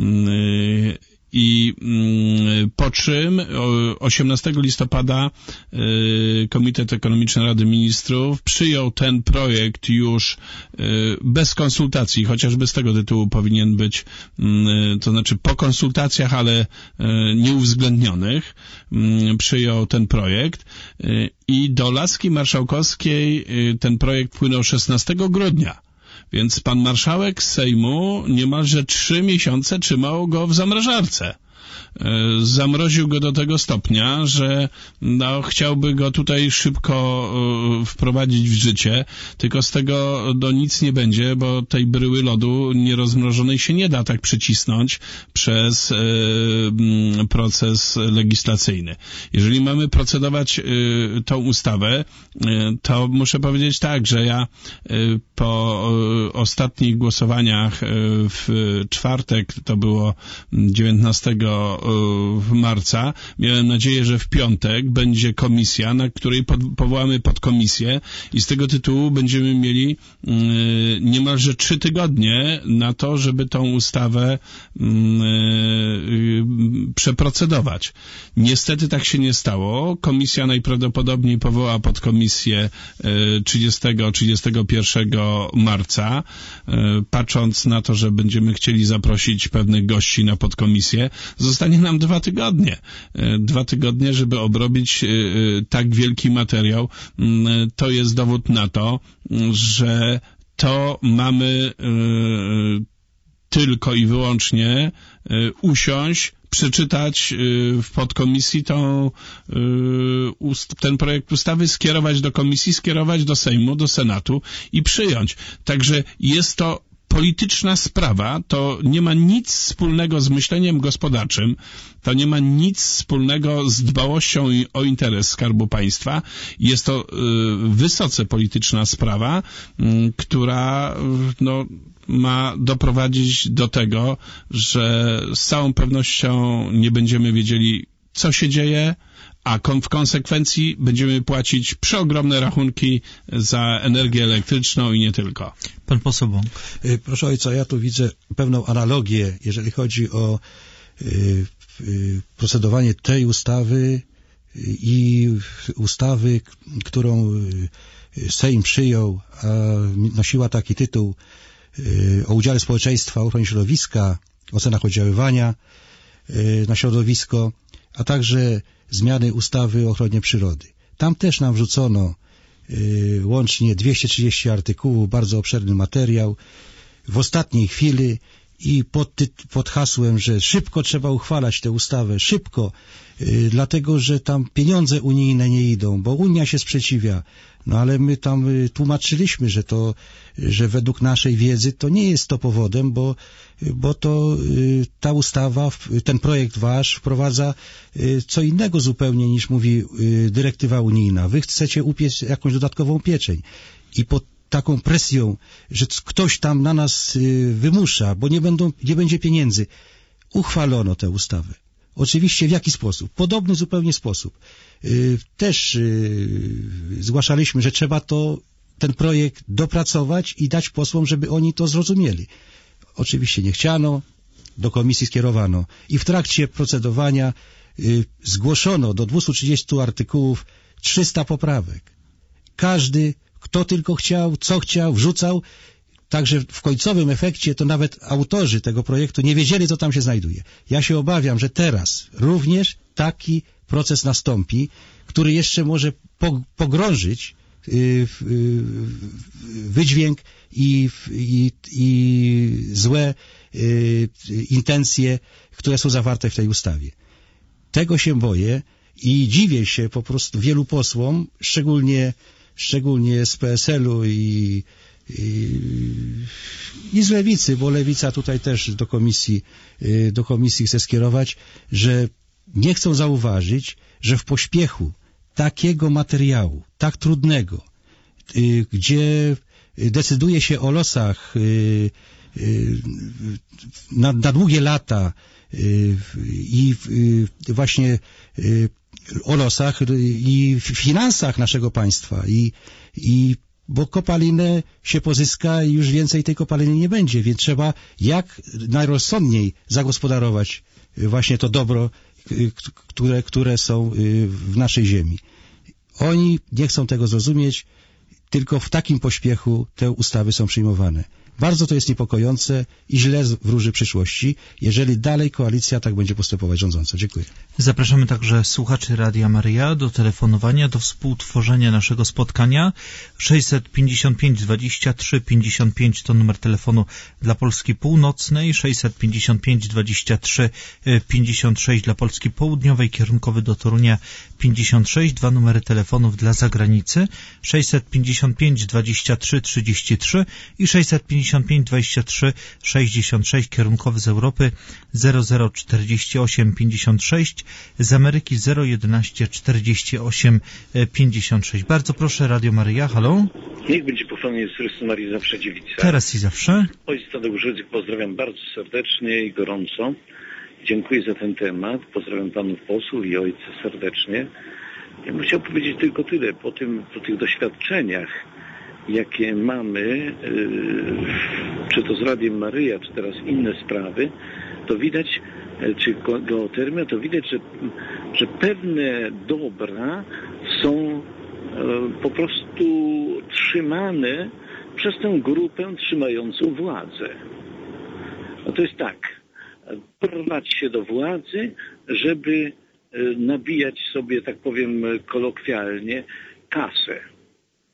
I po czym osiemnastego listopada Komitet Ekonomiczny Rady Ministrów przyjął ten projekt już bez konsultacji, chociażby z tego tytułu powinien być, to znaczy po konsultacjach, ale nieuwzględnionych, przyjął ten projekt i do laski marszałkowskiej ten projekt wpłynął szesnastego grudnia. Więc pan marszałek z Sejmu niemalże trzy miesiące trzymał go w zamrażarce. Zamroził go do tego stopnia, że no, chciałby go tutaj szybko y, wprowadzić w życie, tylko z tego no, nic nie będzie, bo tej bryły lodu nierozmrożonej się nie da tak przycisnąć przez y, y, proces legislacyjny. Jeżeli mamy procedować y, tą ustawę, y, to muszę powiedzieć tak, że ja y, po y, ostatnich głosowaniach y, w czwartek, to było dziewiętnastego marca. Miałem nadzieję, że w piątek będzie komisja, na której pod, powołamy podkomisję i z tego tytułu będziemy mieli y, niemalże trzy tygodnie na to, żeby tą ustawę y, y, przeprocedować. Niestety tak się nie stało. Komisja najprawdopodobniej powoła podkomisję y, trzydziestego trzydziestego pierwszego marca. Y, patrząc na to, że będziemy chcieli zaprosić pewnych gości na podkomisję, zostanie nam dwa tygodnie. Dwa tygodnie, żeby obrobić tak wielki materiał. To jest dowód na to, że to mamy tylko i wyłącznie usiąść, przeczytać w podkomisji tą, ten projekt ustawy, skierować do komisji, skierować do Sejmu, do Senatu i przyjąć. Także jest to polityczna sprawa, to nie ma nic wspólnego z myśleniem gospodarczym, to nie ma nic wspólnego z dbałością o interes Skarbu Państwa. Jest to wysoce polityczna sprawa, która no, ma doprowadzić do tego, że z całą pewnością nie będziemy wiedzieli, co się dzieje, a w konsekwencji będziemy płacić przeogromne rachunki za energię elektryczną i nie tylko. Pan poseł Bąk. Proszę ojca, ja tu widzę pewną analogię, jeżeli chodzi o y, y, procedowanie tej ustawy i ustawy, którą Sejm przyjął, a nosiła taki tytuł y, o udziale społeczeństwa w ochronie środowiska, ocenach oddziaływania y, na środowisko, a także zmiany ustawy o ochronie przyrody. Tam też nam wrzucono y, łącznie dwieście trzydzieści artykułów, bardzo obszerny materiał w ostatniej chwili i pod, pod hasłem, że szybko trzeba uchwalać tę ustawę, szybko, y, dlatego, że tam pieniądze unijne nie idą, bo Unia się sprzeciwia. No ale my tam y, tłumaczyliśmy, że to, że według naszej wiedzy to nie jest to powodem, bo, bo to y, ta ustawa, ten projekt wasz wprowadza y, co innego zupełnie niż mówi y, dyrektywa unijna. Wy chcecie upiec jakąś dodatkową pieczeń i pod taką presją, że ktoś tam na nas y, wymusza, bo nie będą, nie będzie pieniędzy, uchwalono tę ustawę. Oczywiście w jaki sposób? Podobny zupełnie sposób. Yy, też yy, zgłaszaliśmy, że trzeba to, ten projekt dopracować i dać posłom, żeby oni to zrozumieli. Oczywiście nie chciano, do komisji skierowano i w trakcie procedowania yy, zgłoszono do dwieście trzydzieści artykułów trzysta poprawek. Każdy, kto tylko chciał, co chciał, wrzucał. Także w końcowym efekcie to nawet autorzy tego projektu nie wiedzieli, co tam się znajduje. Ja się obawiam, że teraz również taki proces nastąpi, który jeszcze może pogrążyć wydźwięk i, i, i złe intencje, które są zawarte w tej ustawie. Tego się boję i dziwię się po prostu wielu posłom, szczególnie, szczególnie z P S L-u i I, i z lewicy, bo lewica tutaj też do komisji, do komisji chce skierować, że nie chcą zauważyć, że w pośpiechu takiego materiału, tak trudnego, gdzie decyduje się o losach na, na długie lata i właśnie o losach i finansach naszego państwa i, i bo kopalinę się pozyska i już więcej tej kopaliny nie będzie, więc trzeba jak najrozsądniej zagospodarować właśnie to dobro, które, które są w naszej ziemi. Oni nie chcą tego zrozumieć, tylko w takim pośpiechu te ustawy są przyjmowane. Bardzo to jest niepokojące i źle wróży przyszłości, jeżeli dalej koalicja tak będzie postępować rządząca. Dziękuję. Zapraszamy także słuchaczy Radia Maryja do telefonowania, do współtworzenia naszego spotkania. sześćset pięćdziesiąt pięć dwadzieścia trzy pięćdziesiąt pięć to numer telefonu dla Polski Północnej, sześćset pięćdziesiąt pięć dwadzieścia trzy pięćdziesiąt sześć dla Polski Południowej, kierunkowy do Torunia pięćdziesiąt sześć, dwa numery telefonów dla zagranicy, sześćset pięćdziesiąt pięć dwadzieścia trzy trzydzieści trzy i sześćset pięćdziesiąt pięć dwadzieścia trzy sześćdziesiąt sześć, kierunkowy z Europy zero zero czterdzieści osiem pięćdziesiąt sześć, z Ameryki zero jedenaście czterdzieści osiem pięćdziesiąt sześć. Bardzo proszę, Radio Maryja, halo? Niech będzie pochwalony Jezus Chrystus, Marii zawsze dziewica. Teraz i zawsze. Ojciec Tadeusz Rydzyk, pozdrawiam bardzo serdecznie i gorąco. Dziękuję za ten temat. Pozdrawiam panów posłów i ojca serdecznie. Ja bym chciał powiedzieć tylko tyle. Po, tym, po tych doświadczeniach, jakie mamy, yy, czy to z Radiem Maryja, czy teraz inne sprawy, to widać, czy geotermia, to widać, że, że pewne dobra są yy, po prostu trzymane przez tę grupę trzymającą władzę. No to jest tak, porwać się do władzy, żeby yy, nabijać sobie, tak powiem kolokwialnie, kasę.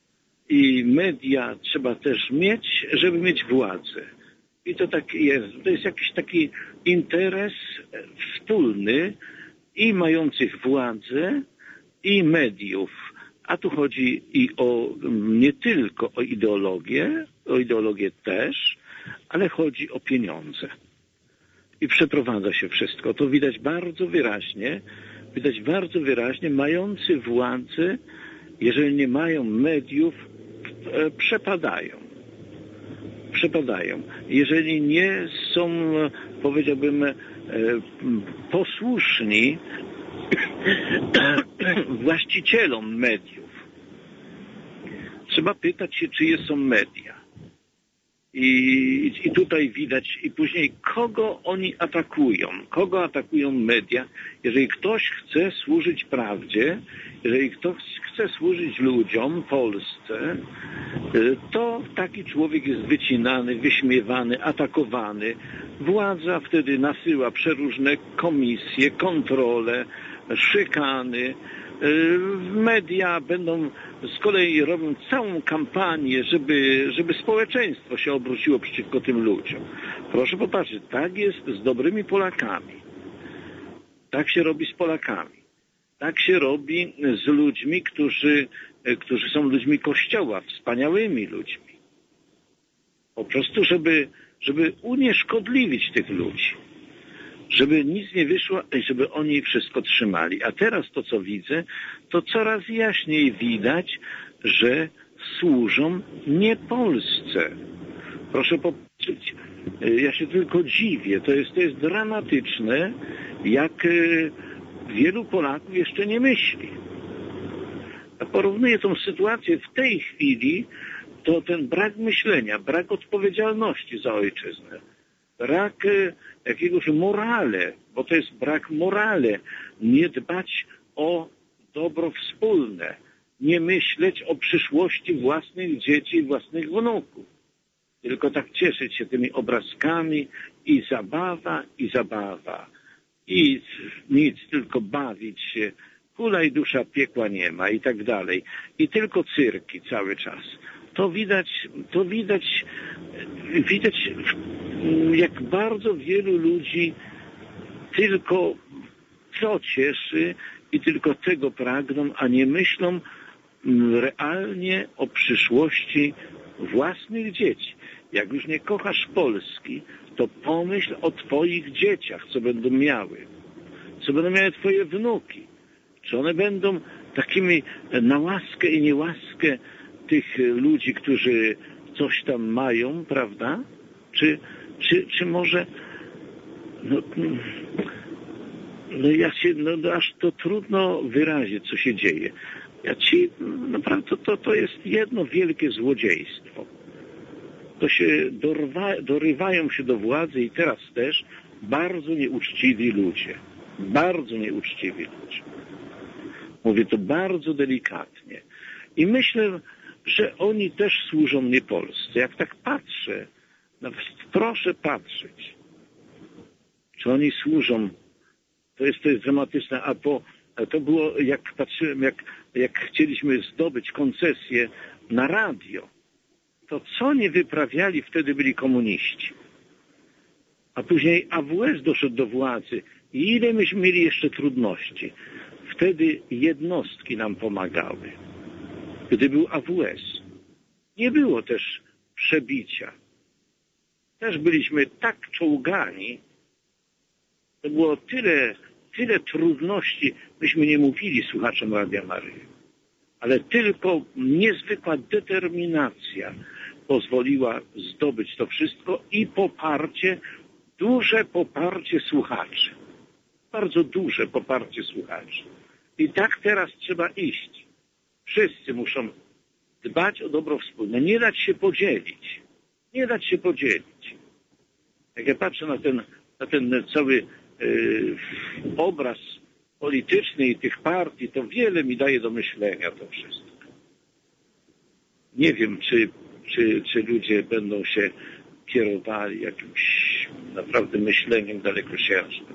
i media trzeba też mieć, żeby mieć władzę. I to tak jest. To jest jakiś taki interes wspólny i mających władzę, i mediów. A tu chodzi i o nie tylko o ideologię, o ideologię też, ale chodzi o pieniądze. I przeprowadza się wszystko. To widać bardzo wyraźnie, widać bardzo wyraźnie, mający władzę, jeżeli nie mają mediów, e, przepadają. Przepadają. Jeżeli nie są, powiedziałbym, e, posłuszni właścicielom mediów. Trzeba pytać się, czyje są media. I, I tutaj widać, i później kogo oni atakują, kogo atakują media. Jeżeli ktoś chce służyć prawdzie, jeżeli ktoś chce służyć ludziom, Polsce, to taki człowiek jest wycinany, wyśmiewany, atakowany. Władza wtedy nasyła przeróżne komisje, kontrole, szykany. Media będą z kolei robią całą kampanię, żeby, żeby społeczeństwo się obróciło przeciwko tym ludziom. Proszę popatrzeć, tak jest z dobrymi Polakami. Tak się robi z Polakami. Tak się robi z ludźmi, którzy, którzy są ludźmi Kościoła, wspaniałymi ludźmi. Po prostu, żeby, żeby unieszkodliwić tych ludzi. Żeby nic nie wyszło i żeby oni wszystko trzymali. A teraz to, co widzę, to coraz jaśniej widać, że służą nie Polsce. Proszę popatrzeć, ja się tylko dziwię. To jest, to jest dramatyczne, jak wielu Polaków jeszcze nie myśli. A porównuję tą sytuację w tej chwili, to ten brak myślenia, brak odpowiedzialności za ojczyznę, brak jakiegoś morale, bo to jest brak morale, nie dbać o dobro wspólne, nie myśleć o przyszłości własnych dzieci i własnych wnuków, tylko tak cieszyć się tymi obrazkami i zabawa, i zabawa. I nic, tylko bawić się, kula i dusza piekła nie ma i tak dalej. I tylko cyrki cały czas. To widać, to widać, widać jak bardzo wielu ludzi tylko to cieszy i tylko tego pragną, a nie myślą realnie o przyszłości własnych dzieci. Jak już nie kochasz Polski, to pomyśl o twoich dzieciach, co będą miały. Co będą miały twoje wnuki. Czy one będą takimi na łaskę i niełaskę tych ludzi, którzy coś tam mają, prawda? Czy, czy, czy może no, no ja się, no aż to trudno wyrazić, co się dzieje. Ja ci, naprawdę, to, to jest jedno wielkie złodziejstwo. To się dorwa, dorywają się do władzy i teraz też bardzo nieuczciwi ludzie. Bardzo nieuczciwi ludzie. Mówię to bardzo delikatnie. I myślę, że oni też służą nie Polsce. Jak tak patrzę, no proszę patrzeć, czy oni służą, to jest, to jest dramatyczne, a po, to było, jak patrzyłem, jak, jak chcieliśmy zdobyć koncesję na radio, to co nie wyprawiali wtedy byli komuniści. A później A W S doszedł do władzy i ile myśmy mieli jeszcze trudności. Wtedy jednostki nam pomagały. Gdy był A W S. Nie było też przebicia. Też byliśmy tak czołgani. To było tyle, tyle trudności. Myśmy nie mówili słuchaczom Radia Maryja. Ale tylko niezwykła determinacja pozwoliła zdobyć to wszystko i poparcie, duże poparcie słuchaczy. Bardzo duże poparcie słuchaczy. I tak teraz trzeba iść. Wszyscy muszą dbać o dobro wspólne. Nie dać się podzielić. Nie dać się podzielić. Jak ja patrzę na ten, na ten cały yy, obraz polityczny i tych partii, to wiele mi daje do myślenia to wszystko. Nie wiem, czy, czy, czy ludzie będą się kierowali jakimś naprawdę myśleniem dalekosiężnym.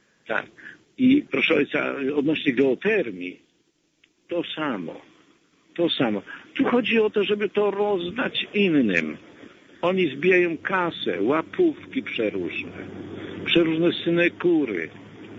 Tak. I proszę ojca, odnośnie geotermii, to samo. to samo. Tu chodzi o to, żeby to rozdać innym. Oni zbijają kasę, łapówki przeróżne, przeróżne synekury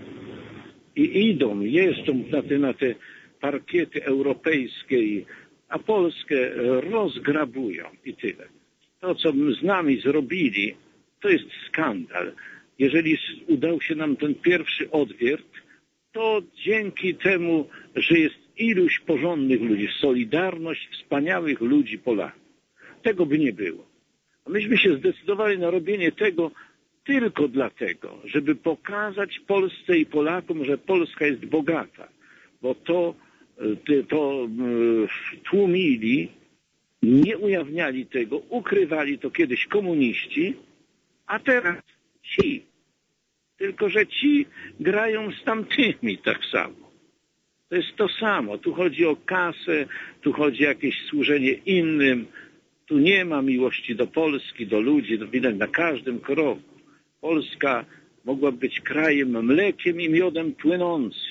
i idą, jeżdżą na te, na te parkiety europejskie, a Polskę rozgrabują i tyle. To, co z nami zrobili, to jest skandal. Jeżeli udał się nam ten pierwszy odwiert, to dzięki temu, że jest iluś porządnych ludzi, solidarność wspaniałych ludzi Polaków. Tego by nie było. A myśmy się zdecydowali na robienie tego tylko dlatego, żeby pokazać Polsce i Polakom, że Polska jest bogata. Bo to, to tłumili, nie ujawniali tego, ukrywali to kiedyś komuniści, a teraz ci. Tylko że ci grają z tamtymi tak samo. To jest to samo. Tu chodzi o kasę, tu chodzi o jakieś służenie innym. Tu nie ma miłości do Polski, do ludzi, to widać na każdym kroku. Polska mogła być krajem mlekiem i miodem płynącym.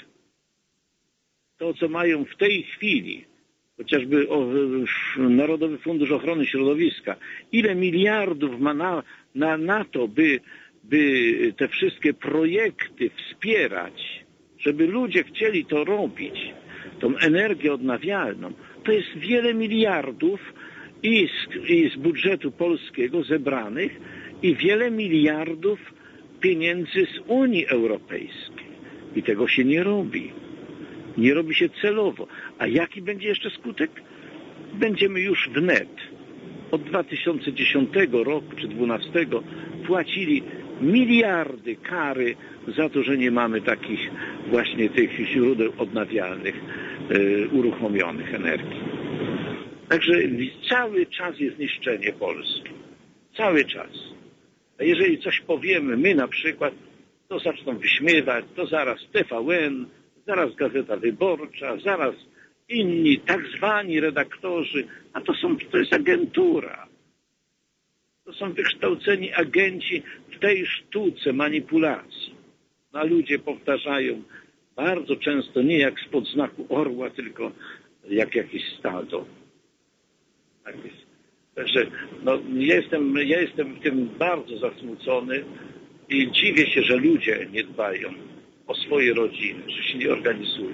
To, co mają w tej chwili, chociażby o, Narodowy Fundusz Ochrony Środowiska, ile miliardów ma na, na, na to, by, by te wszystkie projekty wspierać, żeby ludzie chcieli to robić, tą energię odnawialną, to jest wiele miliardów i z, i z budżetu polskiego zebranych i wiele miliardów pieniędzy z Unii Europejskiej. I tego się nie robi. Nie robi się celowo. A jaki będzie jeszcze skutek? Będziemy już wnet od dwa tysiące dziesiątego roku czy dwa tysiące dwunastego płacili miliardy kary za to, że nie mamy takich właśnie tych źródeł odnawialnych y, uruchomionych energii. Także cały czas jest niszczenie Polski. Cały czas. A jeżeli coś powiemy, my na przykład, to zaczną wyśmiewać, to zaraz T V N, zaraz Gazeta Wyborcza, zaraz inni tak zwani redaktorzy, a to są, to jest agentura. To są wykształceni agenci w tej sztuce manipulacji. No, a ludzie powtarzają bardzo często nie jak spod znaku orła, tylko jak jakieś stado. Tak jest. Także no, ja, jestem, ja jestem tym bardzo zasmucony i dziwię się, że ludzie nie dbają o swoje rodziny, że się nie organizują.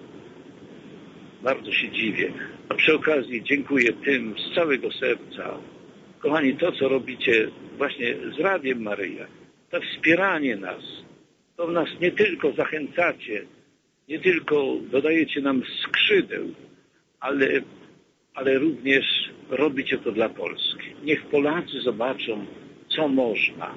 Bardzo się dziwię. A przy okazji dziękuję tym z całego serca. Kochani, to co robicie właśnie z Radiem Maryja, to wspieranie nas, to nas nie tylko zachęcacie, nie tylko dodajecie nam skrzydeł, ale, ale również robicie to dla Polski. Niech Polacy zobaczą, co można.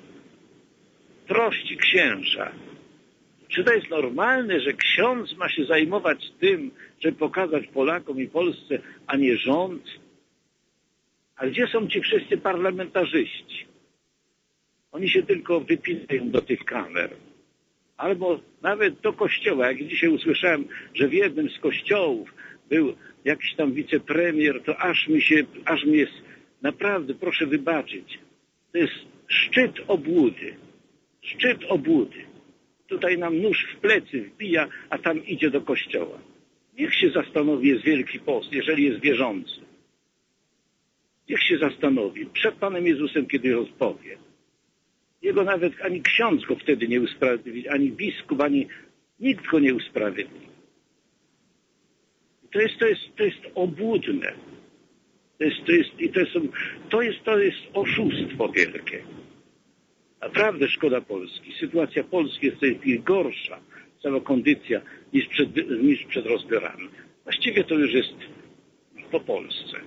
Prości księża. Czy to jest normalne, że ksiądz ma się zajmować tym, żeby pokazać Polakom i Polsce, a nie rząd? A gdzie są ci wszyscy parlamentarzyści? Oni się tylko wypinają do tych kamer. Albo nawet do kościoła. Jak dzisiaj usłyszałem, że w jednym z kościołów był jakiś tam wicepremier, to aż mi się, aż mi jest, naprawdę proszę wybaczyć, to jest szczyt obłudy. Szczyt obłudy. Tutaj nam nóż w plecy wbija, a tam idzie do kościoła. Niech się zastanowi, jest Wielki Post, jeżeli jest wierzący. Niech się zastanowi. Przed Panem Jezusem, kiedy rozpowie. Jego nawet ani ksiądz go wtedy nie usprawiedliwi, ani biskup, ani nikt go nie usprawiedliwi. To jest, to jest, to jest obłudne. To jest, to jest, i to, jest, to, jest, to jest oszustwo wielkie. Naprawdę szkoda Polski. Sytuacja Polski jest w tej chwili gorsza, cała kondycja, niż przed, niż przed rozbiorami. Właściwie to już jest po Polsce.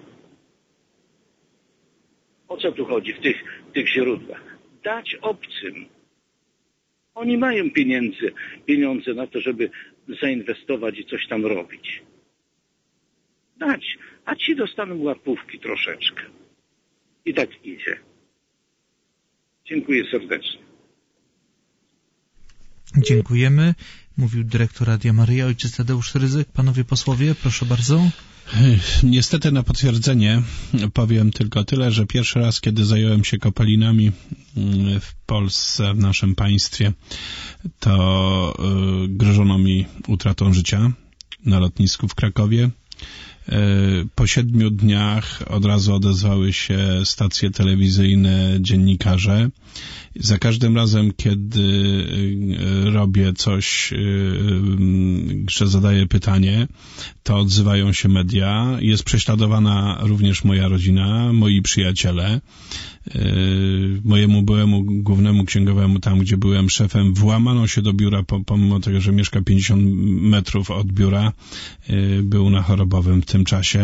O co tu chodzi w tych, w tych źródłach? Dać obcym. Oni mają pieniądze, pieniądze na to, żeby zainwestować i coś tam robić. Dać. A ci dostaną łapówki troszeczkę. I tak idzie. Dziękuję serdecznie. Dziękujemy. Mówił dyrektor Radia Maryja, ojciec Tadeusz Rydzyk. Panowie posłowie, proszę bardzo. Niestety na potwierdzenie powiem tylko tyle, że pierwszy raz, kiedy zająłem się kopalinami w Polsce, w naszym państwie, to grożono mi utratą życia na lotnisku w Krakowie. Po siedmiu dniach od razu odezwały się stacje telewizyjne, dziennikarze. Za każdym razem, kiedy robię coś, że zadaję pytanie, to odzywają się media. Jest prześladowana również moja rodzina, moi przyjaciele. Mojemu byłemu głównemu księgowemu, tam gdzie byłem szefem, włamano się do biura, pomimo tego, że mieszka pięćdziesiąt metrów od biura. Był na chorobowym w tym czasie.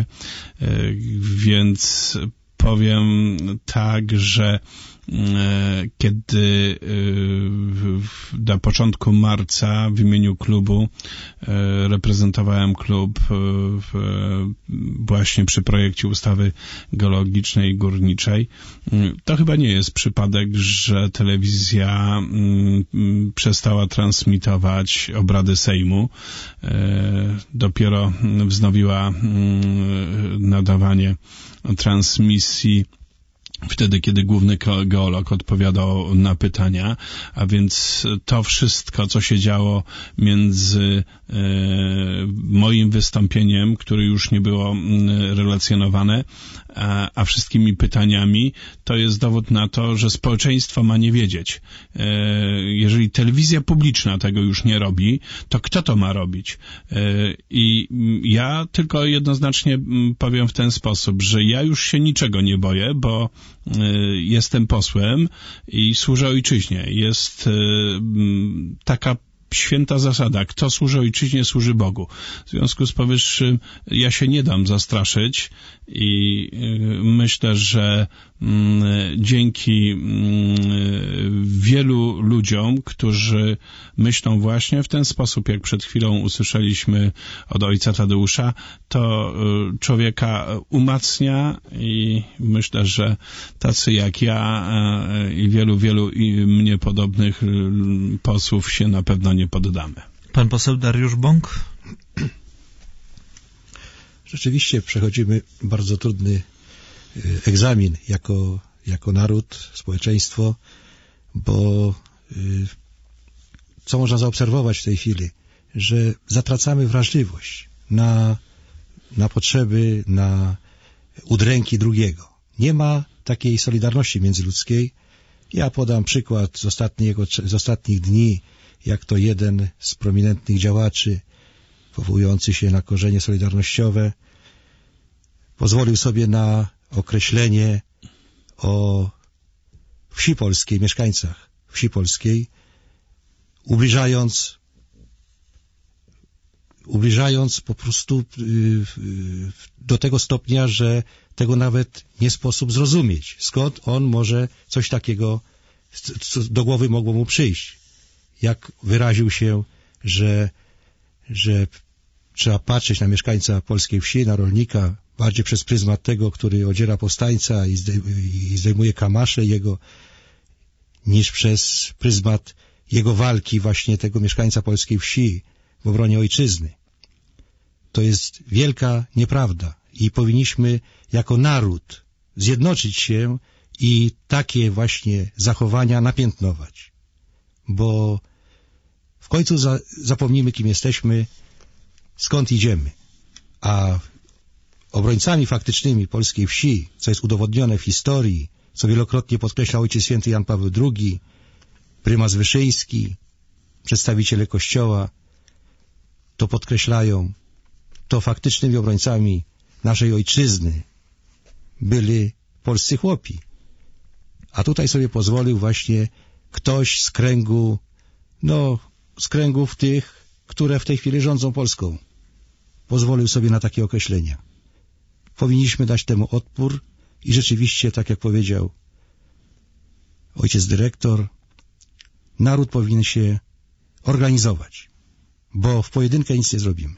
Więc powiem tak, że kiedy na początku marca w imieniu klubu reprezentowałem klub właśnie przy projekcie ustawy geologicznej i górniczej, to chyba nie jest przypadek, że telewizja przestała transmitować obrady Sejmu. Dopiero wznowiła nadawanie transmisji wtedy, kiedy główny geolog odpowiadał na pytania, a więc to wszystko, co się działo między e, moim wystąpieniem, które już nie było relacjonowane, a, a wszystkimi pytaniami, to jest dowód na to, że społeczeństwo ma nie wiedzieć. E, jeżeli telewizja publiczna tego już nie robi, to kto to ma robić? E, I ja tylko jednoznacznie powiem w ten sposób, że ja już się niczego nie boję, bo jestem posłem i służę ojczyźnie. Jest taka święta zasada, kto służy ojczyźnie, służy Bogu. W związku z powyższym ja się nie dam zastraszyć i myślę, że dzięki wielu ludziom, którzy myślą właśnie w ten sposób, jak przed chwilą usłyszeliśmy od ojca Tadeusza, to człowieka umacnia i myślę, że tacy jak ja i wielu, wielu i mnie podobnych posłów się na pewno nie poddamy. Pan poseł Dariusz Bąk? Rzeczywiście przechodzimy bardzo trudny egzamin jako, jako naród, społeczeństwo, bo co można zaobserwować w tej chwili, że zatracamy wrażliwość na, na potrzeby, na udręki drugiego. Nie ma takiej solidarności międzyludzkiej. Ja podam przykład z, ostatniego, z ostatnich dni, jak to jeden z prominentnych działaczy, powołujący się na korzenie solidarnościowe, pozwolił sobie na określenie o wsi polskiej, mieszkańcach wsi polskiej, ubliżając, ubliżając po prostu do tego stopnia, że tego nawet nie sposób zrozumieć. Skąd on może coś takiego do głowy mogło mu przyjść? Jak wyraził się, że, że trzeba patrzeć na mieszkańca polskiej wsi, na rolnika, bardziej przez pryzmat tego, który odziera powstańca i, zdejmuje, i zdejmuje kamasze jego, niż przez pryzmat jego walki właśnie tego mieszkańca polskiej wsi w obronie ojczyzny. To jest wielka nieprawda i powinniśmy jako naród zjednoczyć się i takie właśnie zachowania napiętnować. Bo w końcu za, zapomnimy, kim jesteśmy, skąd idziemy. A obrońcami faktycznymi polskiej wsi, co jest udowodnione w historii, co wielokrotnie podkreślał Ojciec Święty Jan Paweł drugi, prymas Wyszyński, przedstawiciele Kościoła, to podkreślają, to faktycznymi obrońcami naszej ojczyzny byli polscy chłopi. A tutaj sobie pozwolił właśnie ktoś z kręgu, no, z kręgów tych, które w tej chwili rządzą Polską. Pozwolił sobie na takie określenia. Powinniśmy dać temu odpór i rzeczywiście, tak jak powiedział ojciec dyrektor, naród powinien się organizować, bo w pojedynkę nic nie zrobimy.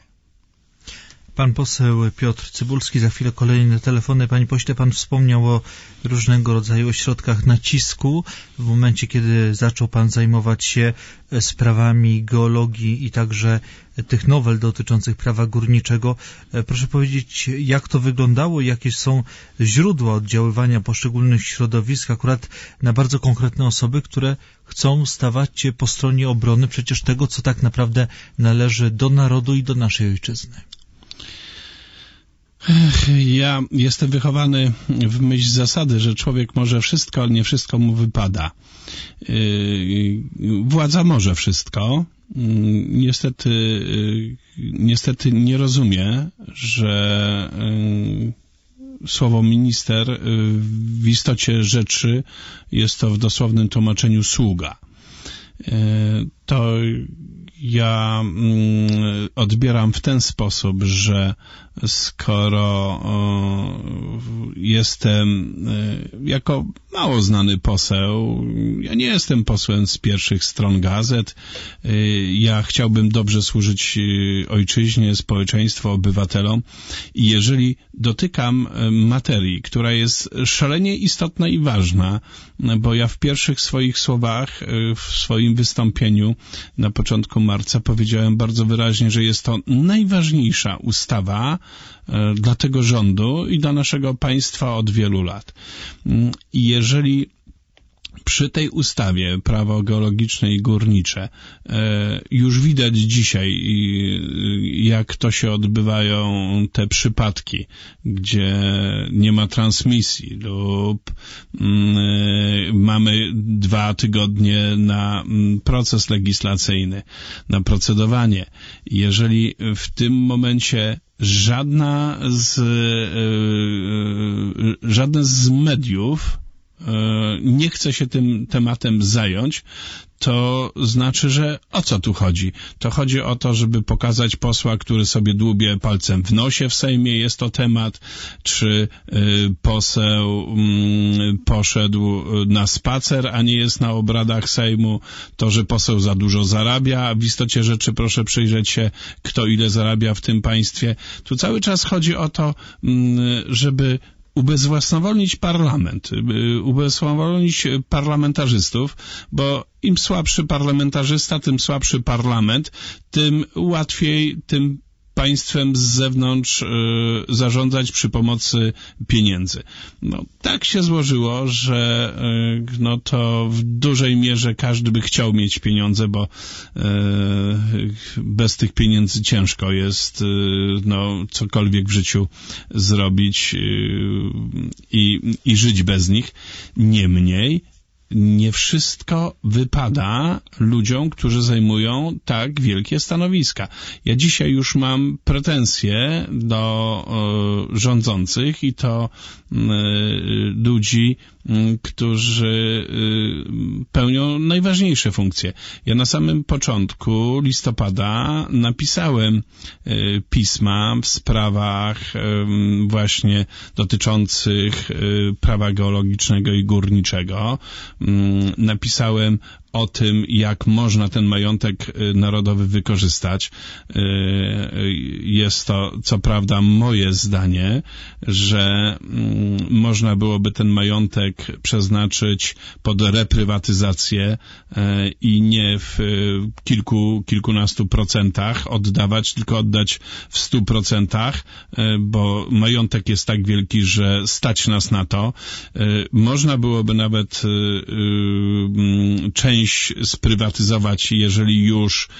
Pan poseł Piotr Cybulski, za chwilę kolejne telefony. Panie pośle, pan wspomniał o różnego rodzaju ośrodkach nacisku. W momencie, kiedy zaczął pan zajmować się sprawami geologii i także tych nowel dotyczących prawa górniczego, proszę powiedzieć, jak to wyglądało, jakie są źródła oddziaływania poszczególnych środowisk akurat na bardzo konkretne osoby, które chcą stawać się po stronie obrony przecież tego, co tak naprawdę należy do narodu i do naszej ojczyzny. Ech, ja jestem wychowany w myśl zasady, że człowiek może wszystko, ale nie wszystko mu wypada. Yy, władza może wszystko. Yy, niestety, yy, niestety nie rozumie, że yy, słowo minister yy, w istocie rzeczy jest to w dosłownym tłumaczeniu sługa. Yy, to ja mm, odbieram w ten sposób, że skoro o, jestem y, jako mało znany poseł, ja nie jestem posłem z pierwszych stron gazet, y, ja chciałbym dobrze służyć y, ojczyźnie, społeczeństwu, obywatelom i jeżeli dotykam y, materii, która jest szalenie istotna i ważna, bo ja w pierwszych swoich słowach, y, w swoim wystąpieniu na początku marca powiedziałem bardzo wyraźnie, że jest to najważniejsza ustawa dla tego rządu i dla naszego państwa od wielu lat. I jeżeli przy tej ustawie prawo geologiczne i górnicze już widać dzisiaj, jak to się odbywają te przypadki, gdzie nie ma transmisji lub mamy dwa tygodnie na proces legislacyjny, na procedowanie. Jeżeli w tym momencie żadna z, żaden z mediów nie chce się tym tematem zająć, to znaczy, że o co tu chodzi? To chodzi o to, żeby pokazać posła, który sobie dłubie palcem w nosie w Sejmie, jest to temat, czy poseł poszedł na spacer, a nie jest na obradach Sejmu, to, że poseł za dużo zarabia, w istocie rzeczy proszę przyjrzeć się, kto ile zarabia w tym państwie. Tu cały czas chodzi o to, żeby ubezwłasnowolnić parlament, ubezwłasnowolnić parlamentarzystów, bo im słabszy parlamentarzysta, tym słabszy parlament, tym łatwiej tym państwem z zewnątrz y, zarządzać przy pomocy pieniędzy. No, tak się złożyło, że y, no to w dużej mierze każdy by chciał mieć pieniądze, bo y, bez tych pieniędzy ciężko jest y, no, cokolwiek w życiu zrobić y, i, i żyć bez nich. Niemniej nie wszystko wypada ludziom, którzy zajmują tak wielkie stanowiska. Ja dzisiaj już mam pretensje do y, rządzących i to y, ludzi, y, którzy y, pełnią najważniejsze funkcje. Ja na samym początku listopada napisałem y, pisma w sprawach y, właśnie dotyczących y, prawa geologicznego i górniczego. Napisałem o tym, jak można ten majątek narodowy wykorzystać. Jest to, co prawda, moje zdanie, że można byłoby ten majątek przeznaczyć pod reprywatyzację i nie w kilku, kilkunastu procentach oddawać, tylko oddać w stu procentach, bo majątek jest tak wielki, że stać nas na to. Można byłoby nawet część sprywatyzować, jeżeli już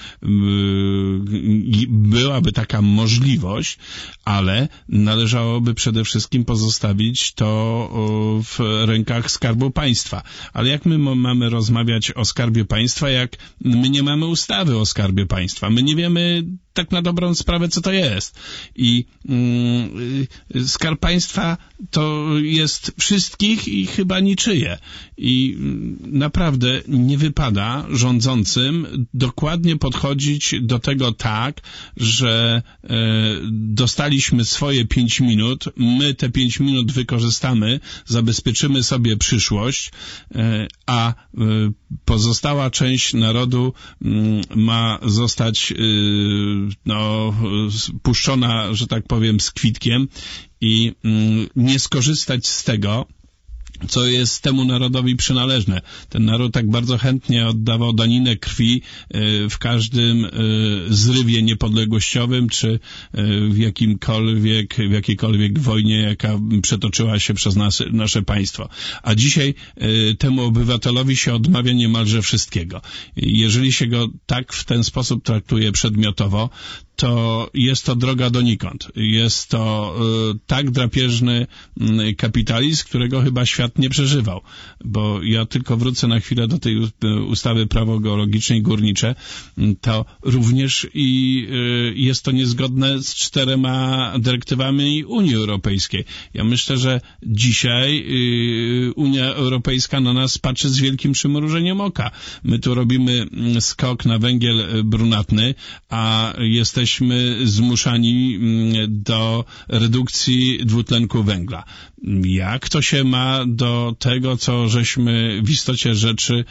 byłaby taka możliwość, ale należałoby przede wszystkim pozostawić to w rękach Skarbu Państwa. Ale jak my mamy rozmawiać o Skarbie Państwa, jak my nie mamy ustawy o Skarbie Państwa? My nie wiemy tak na dobrą sprawę, co to jest. I yy, Skarb Państwa to jest wszystkich i chyba niczyje. I yy, naprawdę nie wypada rządzącym dokładnie podchodzić do tego tak, że yy, dostaliśmy swoje pięć minut, my te pięć minut wykorzystamy, zabezpieczymy sobie przyszłość, yy, a yy, pozostała część narodu yy, ma zostać yy, no, puszczona, że tak powiem, z kwitkiem i mm, nie skorzystać z tego, co jest temu narodowi przynależne. Ten naród tak bardzo chętnie oddawał daninę krwi w każdym zrywie niepodległościowym, czy w jakimkolwiek, w jakiejkolwiek wojnie, jaka przetoczyła się przez nas, nasze państwo. A dzisiaj temu obywatelowi się odmawia niemalże wszystkiego. Jeżeli się go tak w ten sposób traktuje przedmiotowo, to jest to droga donikąd. Jest to y, tak drapieżny y, kapitalizm, którego chyba świat nie przeżywał. Bo ja tylko wrócę na chwilę do tej ustawy prawo geologiczne i górnicze. To również i y, jest to niezgodne z czterema dyrektywami Unii Europejskiej. Ja myślę, że dzisiaj y, Unia Europejska na nas patrzy z wielkim przymrużeniem oka. My tu robimy skok na węgiel brunatny, a jesteśmy zmuszani do redukcji dwutlenku węgla. Jak to się ma do tego, co żeśmy w istocie rzeczy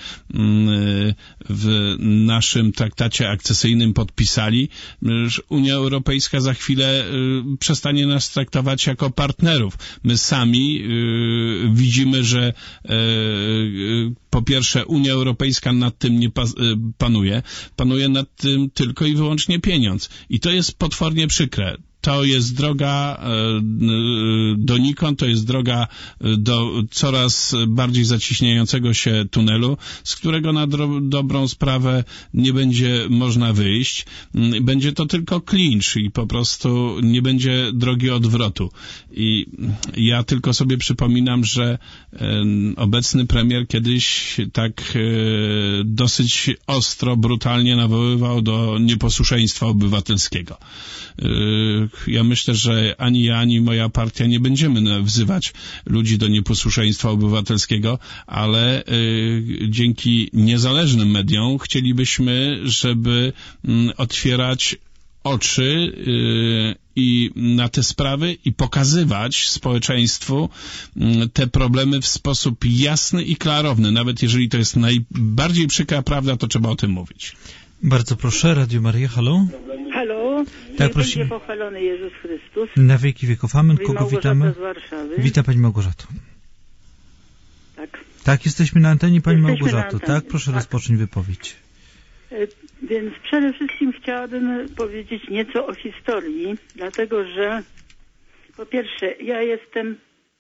w naszym traktacie akcesyjnym podpisali? Unia Europejska za chwilę przestanie nas traktować jako partnerów. My sami widzimy, że po pierwsze Unia Europejska nad tym nie panuje. Panuje nad tym tylko i wyłącznie pieniądz. I to jest potwornie przykre. To jest droga donikąd, to jest droga do coraz bardziej zacieśniającego się tunelu, z którego na dro- dobrą sprawę nie będzie można wyjść. Będzie to tylko klincz i po prostu nie będzie drogi odwrotu. I ja tylko sobie przypominam, że obecny premier kiedyś tak dosyć ostro, brutalnie nawoływał do nieposłuszeństwa obywatelskiego. Ja myślę, że ani ja, ani moja partia nie będziemy wzywać ludzi do nieposłuszeństwa obywatelskiego, ale y, dzięki niezależnym mediom chcielibyśmy, żeby y, otwierać oczy y, i na te sprawy i pokazywać społeczeństwu y, te problemy w sposób jasny i klarowny. Nawet jeżeli to jest najbardziej przykra prawda, to trzeba o tym mówić. Bardzo proszę, Radio Maryja, halo. Halo, tak, niech będzie pochwalony Jezus Chrystus. Na wieki wieków, amen. Kogo Małgorzata witamy? z Warszawy. Witam Pani Małgorzato. Tak. Tak, jesteśmy na antenie Pani Jesteśmy Małgorzato. antenie. Tak, proszę tak. rozpocznij wypowiedź. E, więc przede wszystkim chciałabym powiedzieć nieco o historii, dlatego że po pierwsze ja jestem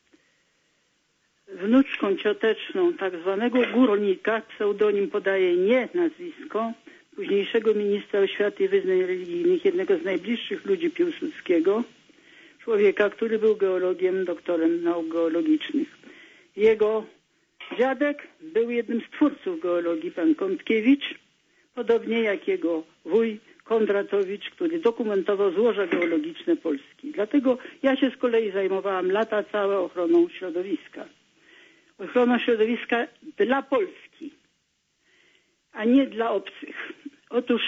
wnuczką cioteczną tak zwanego górnika, pseudonim podaje nie nazwisko, późniejszego ministra oświaty i wyznań religijnych, jednego z najbliższych ludzi Piłsudskiego, człowieka, który był geologiem, doktorem nauk geologicznych. Jego dziadek był jednym z twórców geologii, pan Kątkiewicz, podobnie jak jego wuj Kondratowicz, który dokumentował złoża geologiczne Polski. Dlatego ja się z kolei zajmowałam lata całe ochroną środowiska. Ochroną środowiska dla Polski, a nie dla obcych. Otóż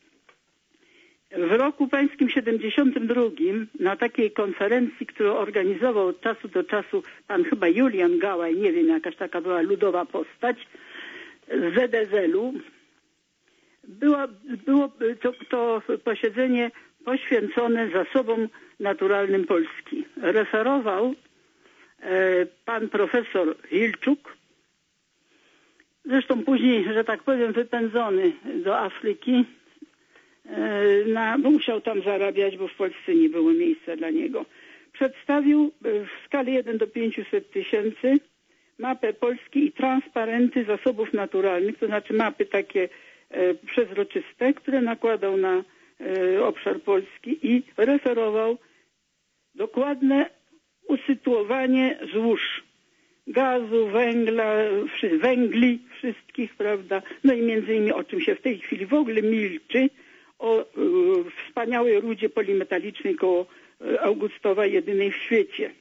w roku pańskim siedemdziesiątym drugim na takiej konferencji, którą organizował od czasu do czasu pan chyba Julian Gałaj, nie wiem, jakaś taka była ludowa postać z Z D Z u, było, było to, to posiedzenie poświęcone zasobom naturalnym Polski. Referował e, pan profesor Hilczuk, zresztą później, że tak powiem, wypędzony do Afryki, na, bo musiał tam zarabiać, bo w Polsce nie było miejsca dla niego. Przedstawił w skali jeden do pięciuset tysięcy mapę Polski i transparenty zasobów naturalnych, to znaczy mapy takie e, przezroczyste, które nakładał na e, obszar Polski i referował dokładne usytuowanie złóż gazu, węgla, węgli wszystkich, prawda? No i między innymi, o czym się w tej chwili w ogóle milczy, o y, wspaniałej rudzie polimetalicznej koło y, Augustowa, jedynej w świecie.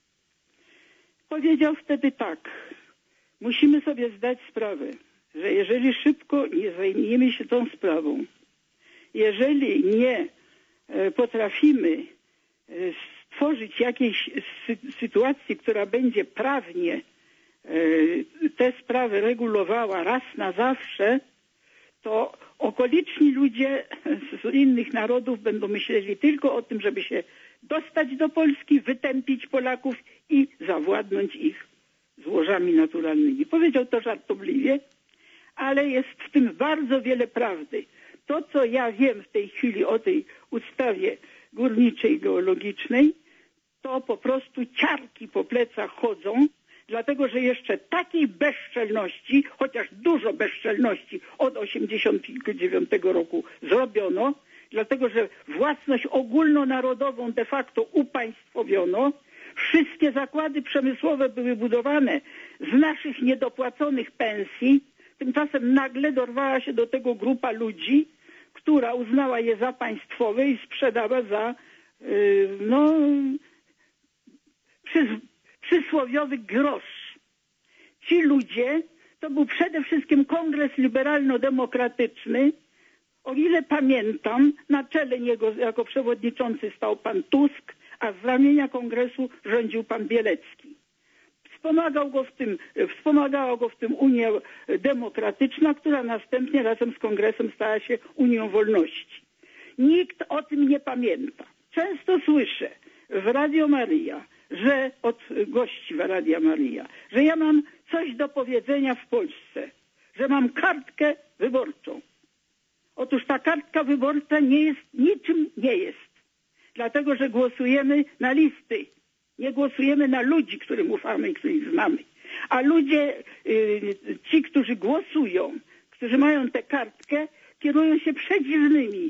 Powiedział wtedy tak: musimy sobie zdać sprawę, że jeżeli szybko nie zajmiemy się tą sprawą, jeżeli nie y, potrafimy y, stworzyć jakiejś sy sytuacji, która będzie prawnie y, te sprawy regulowała raz na zawsze, to okoliczni ludzie z innych narodów będą myśleli tylko o tym, żeby się dostać do Polski, wytępić Polaków i zawładnąć ich złożami naturalnymi. Powiedział to żartobliwie, ale jest w tym bardzo wiele prawdy. To, co ja wiem w tej chwili o tej ustawie górniczej, geologicznej, to po prostu ciarki po plecach chodzą, dlatego że jeszcze takiej bezczelności, chociaż dużo bezczelności od osiemdziesiątego dziewiątego roku zrobiono, dlatego że własność ogólnonarodową de facto upaństwowiono. Wszystkie zakłady przemysłowe były budowane z naszych niedopłaconych pensji. Tymczasem nagle dorwała się do tego grupa ludzi, która uznała je za państwowe i sprzedała za yy, no, przys przysłowiowy grosz. Ci ludzie, to był przede wszystkim Kongres Liberalno-Demokratyczny. O ile pamiętam, na czele niego jako przewodniczący stał pan Tusk, a z ramienia kongresu rządził pan Bielecki. Wspomagał go w tym, wspomagała go w tym Unia Demokratyczna, która następnie razem z kongresem stała się Unią Wolności. Nikt o tym nie pamięta. Często słyszę w Radio Maryja, że od gości w Radia Maryja, że ja mam coś do powiedzenia w Polsce, że mam kartkę wyborczą. Otóż ta kartka wyborcza nie jest, niczym nie jest. Dlatego, że głosujemy na listy. Nie głosujemy na ludzi, którym ufamy i których znamy. A ludzie, ci, którzy głosują, którzy mają tę kartkę, kierują się przedziwnymi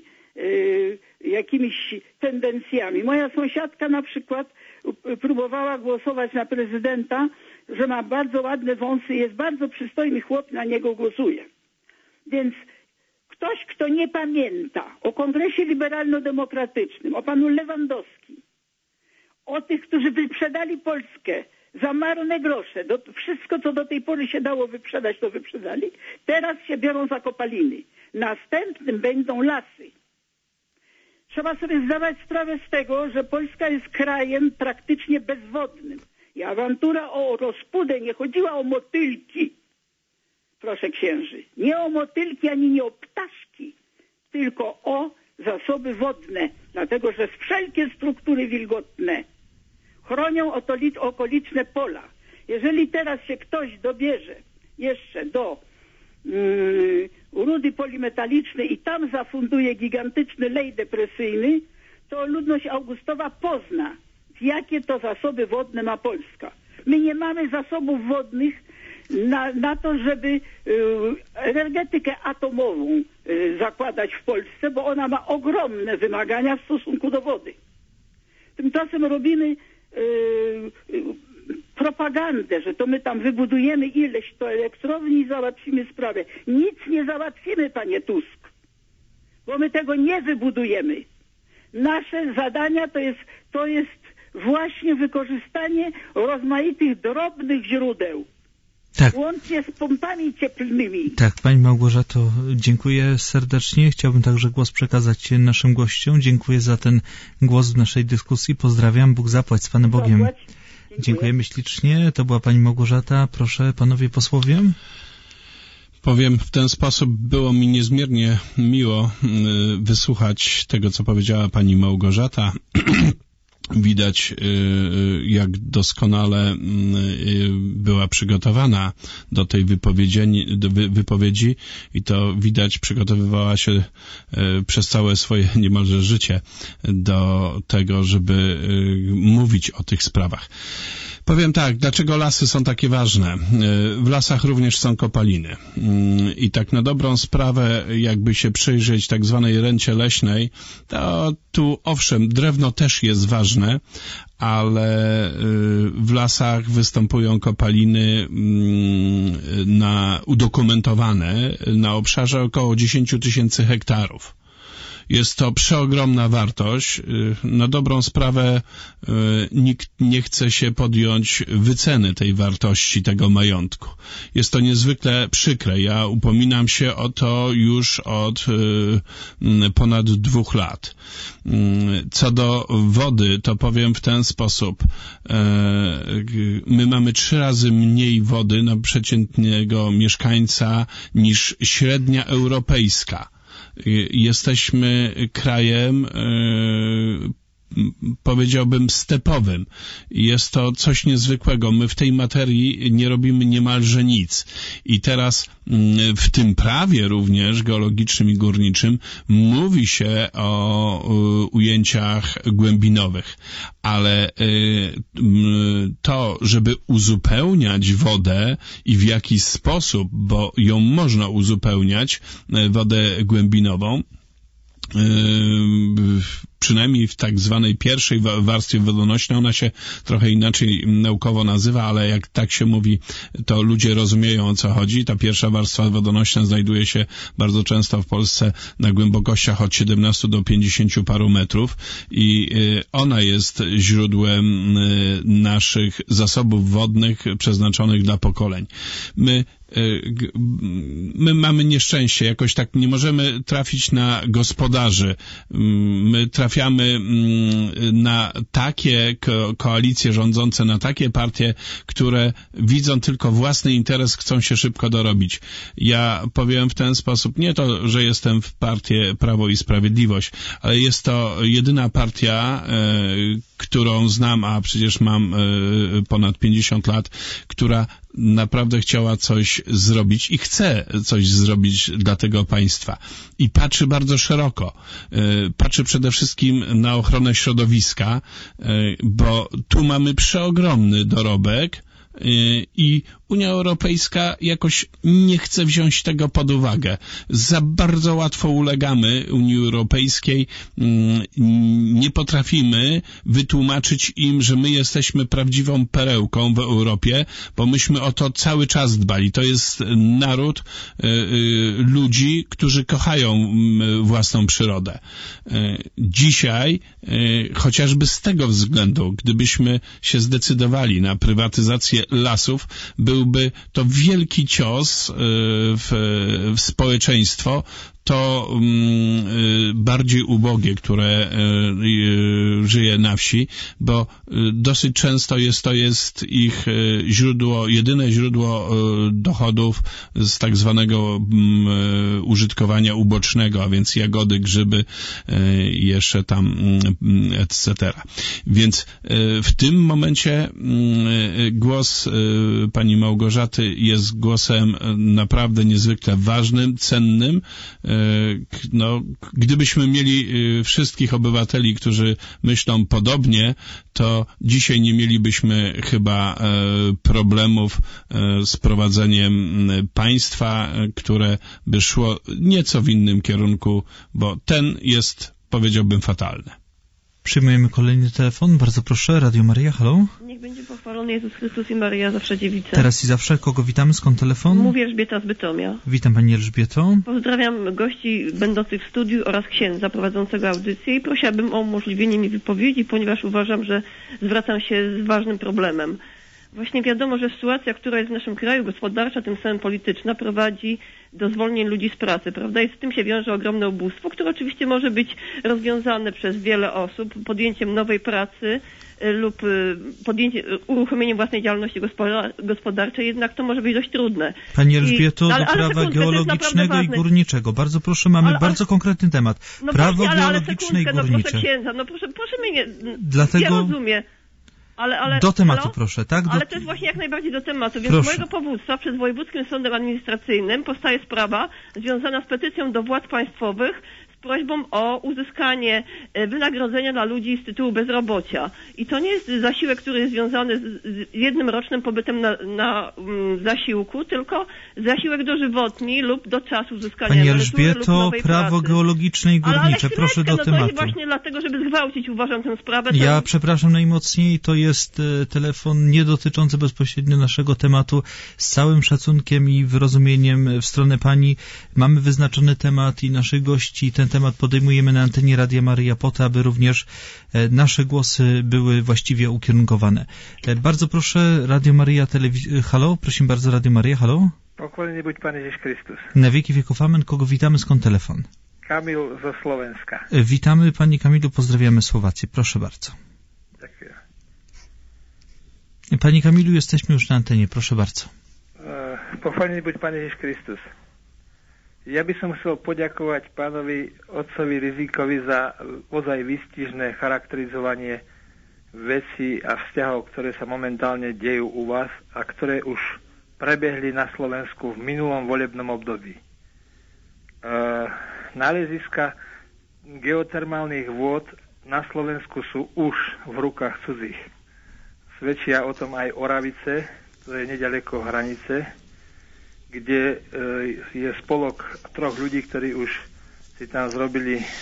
jakimiś tendencjami. Moja sąsiadka na przykład próbowała głosować na prezydenta, że ma bardzo ładne wąsy, jest bardzo przystojny chłop, na niego głosuje. Więc ktoś, kto nie pamięta o Kongresie Liberalno-Demokratycznym, o panu Lewandowskim, o tych, którzy wyprzedali Polskę za marne grosze, do, wszystko, co do tej pory się dało wyprzedać, to wyprzedali, teraz się biorą za kopaliny. Następnym będą lasy. Trzeba sobie zdawać sprawę z tego, że Polska jest krajem praktycznie bezwodnym. I awantura o rozpudę nie chodziła o motylki, proszę księży. Nie o motylki, ani nie o ptaszki, tylko o zasoby wodne, dlatego że wszelkie struktury wilgotne chronią okoliczne pola. Jeżeli teraz się ktoś dobierze jeszcze do yy, rudy polimetalicznej i tam zafunduje gigantyczny lej depresyjny, to ludność augustowa pozna, jakie to zasoby wodne ma Polska. My nie mamy zasobów wodnych na, na to, żeby y, energetykę atomową y, zakładać w Polsce, bo ona ma ogromne wymagania w stosunku do wody. Tymczasem robimy y, y, propagandę, że to my tam wybudujemy ileś to elektrowni i załatwimy sprawę. Nic nie załatwimy, panie Tusk, bo my tego nie wybudujemy. Nasze zadania to jest, to jest właśnie wykorzystanie rozmaitych drobnych źródeł. Tak. Łącznie z pompami cieplnymi. Tak, pani Małgorzato, dziękuję serdecznie. Chciałbym także głos przekazać naszym gościom. Dziękuję za ten głos w naszej dyskusji. Pozdrawiam. Bóg zapłać z Panem Bogiem. Dziękuję. Dziękujemy ślicznie. To była pani Małgorzata. Proszę, panowie posłowie. Powiem w ten sposób, było mi niezmiernie miło wysłuchać tego, co powiedziała pani Małgorzata. Widać, jak doskonale była przygotowana do tej wypowiedzi, do wypowiedzi i to widać, przygotowywała się przez całe swoje niemalże życie do tego, żeby mówić o tych sprawach. Powiem tak, dlaczego lasy są takie ważne? W lasach również są kopaliny. I tak na dobrą sprawę, jakby się przyjrzeć tak zwanej rencie leśnej, to tu owszem, drewno też jest ważne, ale w lasach występują kopaliny na, udokumentowane na obszarze około dziesięć tysięcy hektarów. Jest to przeogromna wartość. Na dobrą sprawę nikt nie chce się podjąć wyceny tej wartości, tego majątku. Jest to niezwykle przykre. Ja upominam się o to już od ponad dwóch lat. Co do wody, to powiem w ten sposób. My mamy trzy razy mniej wody na przeciętnego mieszkańca niż średnia europejska. Jesteśmy krajem, powiedziałbym, stepowym. Jest to coś niezwykłego. My w tej materii nie robimy niemalże nic. I teraz w tym prawie również geologicznym i górniczym mówi się o ujęciach głębinowych. Ale to, żeby uzupełniać wodę i w jakiś sposób, bo ją można uzupełniać, wodę głębinową, przynajmniej w tak zwanej pierwszej warstwie wodonośnej, ona się trochę inaczej naukowo nazywa, ale jak tak się mówi, to ludzie rozumieją, o co chodzi. Ta pierwsza warstwa wodonośna znajduje się bardzo często w Polsce na głębokościach od siedemnastu do pięćdziesięciu paru metrów i ona jest źródłem naszych zasobów wodnych przeznaczonych dla pokoleń. My My mamy nieszczęście, jakoś tak nie możemy trafić na gospodarzy. My trafiamy na takie ko- koalicje rządzące, na takie partie, które widzą tylko własny interes, chcą się szybko dorobić. Ja powiem w ten sposób, nie to, że jestem w partii Prawo i Sprawiedliwość, ale jest to jedyna partia, e, którą znam, a przecież mam e, ponad pięćdziesiąt lat, która naprawdę chciała coś zrobić i chce coś zrobić dla tego państwa. I patrzy bardzo szeroko. Patrzy przede wszystkim na ochronę środowiska, bo tu mamy przeogromny dorobek i Unia Europejska jakoś nie chce wziąć tego pod uwagę. Za bardzo łatwo ulegamy Unii Europejskiej. Nie potrafimy wytłumaczyć im, że my jesteśmy prawdziwą perełką w Europie, bo myśmy o to cały czas dbali. To jest naród ludzi, którzy kochają własną przyrodę. Dzisiaj, chociażby z tego względu, gdybyśmy się zdecydowali na prywatyzację lasów, byłby to wielki cios w, w społeczeństwo, to bardziej ubogie, które żyje na wsi, bo dosyć często jest to jest ich źródło, jedyne źródło dochodów z tak zwanego użytkowania ubocznego, a więc jagody, grzyby, jeszcze tam et cetera. Więc w tym momencie głos pani Małgorzaty jest głosem naprawdę niezwykle ważnym, cennym. No, gdybyśmy mieli wszystkich obywateli, którzy myślą podobnie, to dzisiaj nie mielibyśmy chyba problemów z prowadzeniem państwa, które by szło nieco w innym kierunku, bo ten jest, powiedziałbym, fatalny. Przyjmujemy kolejny telefon. Bardzo proszę, Radio Maryja, halo. Niech będzie pochwalony Jezus Chrystus i Maryja, zawsze dziewica. Teraz i zawsze. Kogo witamy? Skąd telefon? Mówię Elżbieta z Bytomia. Witam pani Elżbieto. Pozdrawiam gości będących w studiu oraz księdza prowadzącego audycję i prosiłabym o umożliwienie mi wypowiedzi, ponieważ uważam, że zwracam się z ważnym problemem. Właśnie wiadomo, że sytuacja, która jest w naszym kraju, gospodarcza, tym samym polityczna, prowadzi do zwolnień ludzi z pracy, prawda? I z tym się wiąże ogromne ubóstwo, które oczywiście może być rozwiązane przez wiele osób podjęciem nowej pracy lub podjęciem, uruchomieniem własnej działalności gospodarczej, jednak to może być dość trudne. Pani Elżbieto, I, do ale, ale prawa sekundkę, geologicznego i górniczego. Bardzo proszę, mamy ale, bardzo ale, konkretny temat. No prawo właśnie, ale, geologiczne ale i górnicze. No proszę księdza, no proszę, proszę mnie, Dlatego... ja rozumiem. Ale, ale, do tematu halo? Proszę, tak? Do... Ale to jest właśnie jak najbardziej do tematu. Więc proszę. z mojego powództwa przed Wojewódzkim Sądem Administracyjnym powstaje sprawa związana z petycją do władz państwowych z prośbą o uzyskanie wynagrodzenia dla ludzi z tytułu bezrobocia. I to nie jest zasiłek, który jest związany z jednym rocznym pobytem na, na um, zasiłku, tylko zasiłek dożywotni lub do czasu uzyskania Pani emerytury lub Elżbieto, nowej prawo pracy. geologiczne i górnicze. Ale, ale proszę do no tematu. To jest właśnie dlatego, żeby zgwałcić, uważam, tę sprawę. Ja to... przepraszam najmocniej, to jest telefon nie dotyczący bezpośrednio naszego tematu. Z całym szacunkiem i wyrozumieniem w stronę pani mamy wyznaczony temat i naszych gości. Ten temat podejmujemy na antenie Radia Maryja po to, aby również nasze głosy były właściwie ukierunkowane. Bardzo proszę, Radio Maryja, telewiz- halo, prosimy bardzo, Radio Maryja, halo. Pochwalony buď Pán Ježiš Kristus. Na wieki wieków amen. Kogo witamy, skąd telefon? Kamil ze Slovenska. Witamy Pani Kamilu, pozdrawiamy Słowację. Proszę bardzo. Dziękuję. Pani Kamilu, jesteśmy już na antenie, proszę bardzo. Pochwalony buď Pán Ježiš Kristus. Ja by som chcel poďakovať pánovi otcovi Rizíkovi za ozaj výstižné charakterizovanie vecí a vzťahov, ktoré sa momentálne dejú u vás a ktoré už prebehli na Slovensku v minulom volebnom období. E, náleziska geotermálnych vôd na Slovensku sú už v rukách cudzích. Svedčia o tom aj Oravice, to je neďaleko hranice, kde e, je spolok troch ľudí, ktorí už si tam zrobili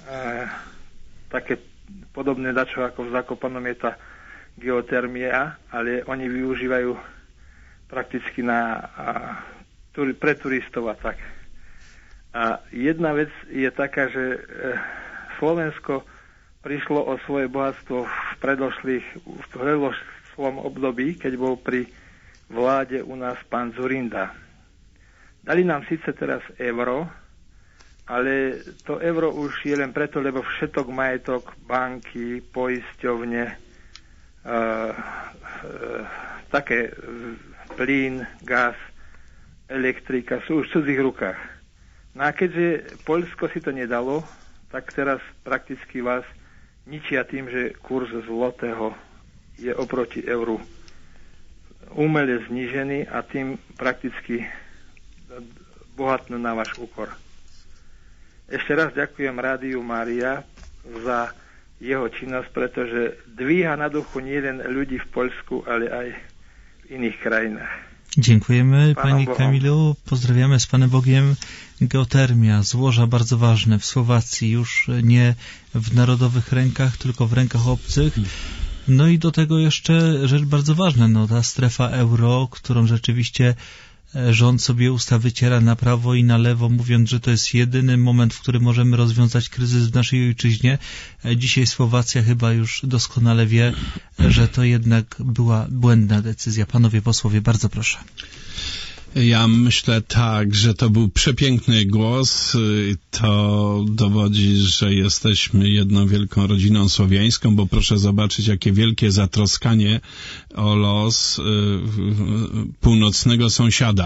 také podobné dačo ako v Zakopanom je tá geotermia, ale oni využívajú prakticky na, a, turi, pre turistov a tak. A jedna vec je taká, že e, Slovensko prišlo o svoje bohatstvo v predošlých, v predošlom období, keď bol pri vláde u nás pán Zurinda. Dali nám síce teraz euro, ale to euro už je len preto, lebo všetok majetok, banky, poisťovne, uh, uh, také plyn, gaz, elektrika sú už v cudzích rukách. No a keďže Poľsko si to nedalo, tak teraz prakticky vás ničia tým, že kurz zlotého je oproti euru umele znížený a tým prakticky bohatnú na váš úkor. Ešte raz ďakujem Rádiu Mária za jeho činnosť, pretože dvíha na duchu nielen ľudí v Poľsku, ale aj w innych krajinach. Dziękujemy Pani Kamilu, pozdrawiamy z Panem Bogiem. Geotermia, złoża bardzo ważne w Słowacji, już nie w narodowych rękach, tylko w rękach obcych. No i do tego jeszcze rzecz bardzo ważna, no ta strefa euro, którą rzeczywiście rząd sobie usta wyciera na prawo i na lewo, mówiąc, że to jest jedyny moment, w którym możemy rozwiązać kryzys w naszej ojczyźnie. Dzisiaj Słowacja chyba już doskonale wie, że to jednak była błędna decyzja. Panowie posłowie, bardzo proszę. Ja myślę tak, że to był przepiękny głos. To dowodzi, że jesteśmy jedną wielką rodziną słowiańską, bo proszę zobaczyć, jakie wielkie zatroskanie o los północnego sąsiada.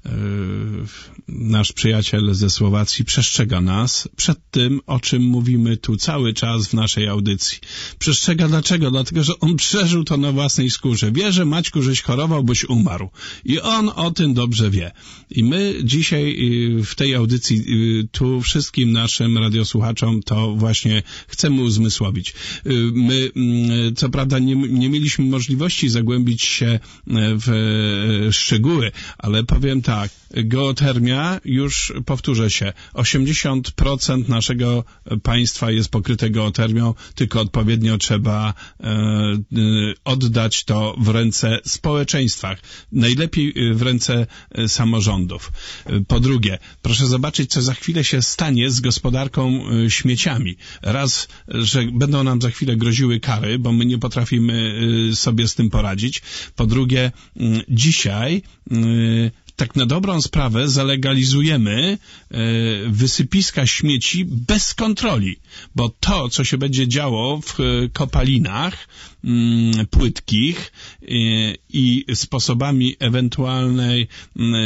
Nasz przyjaciel ze Słowacji przestrzega nas przed tym, o czym mówimy tu cały czas w naszej audycji. Przestrzega dlaczego? Dlatego, że on przeżył to na własnej skórze. Wie, że Maćku, żeś chorował, boś umarł. I on o tym dobrze wie. I my dzisiaj w tej audycji tu wszystkim naszym radiosłuchaczom to właśnie chcemy uzmysłowić. My, co prawda, nie, nie mieliśmy możliwości zagłębić się w szczegóły, ale powiem tak, geotermia, już powtórzę się, osiemdziesiąt procent naszego państwa jest pokryte geotermią, tylko odpowiednio trzeba e, oddać to w ręce społeczeństwa. Najlepiej w ręce samorządów. Po drugie, proszę zobaczyć, co za chwilę się stanie z gospodarką śmieciami. Raz, że będą nam za chwilę groziły kary, bo my nie potrafimy sobie z tym poradzić. Po drugie, dzisiaj tak na dobrą sprawę zalegalizujemy e, wysypiska śmieci bez kontroli, bo to, co się będzie działo w e, kopalinach m, płytkich e, i sposobami ewentualnej e, e,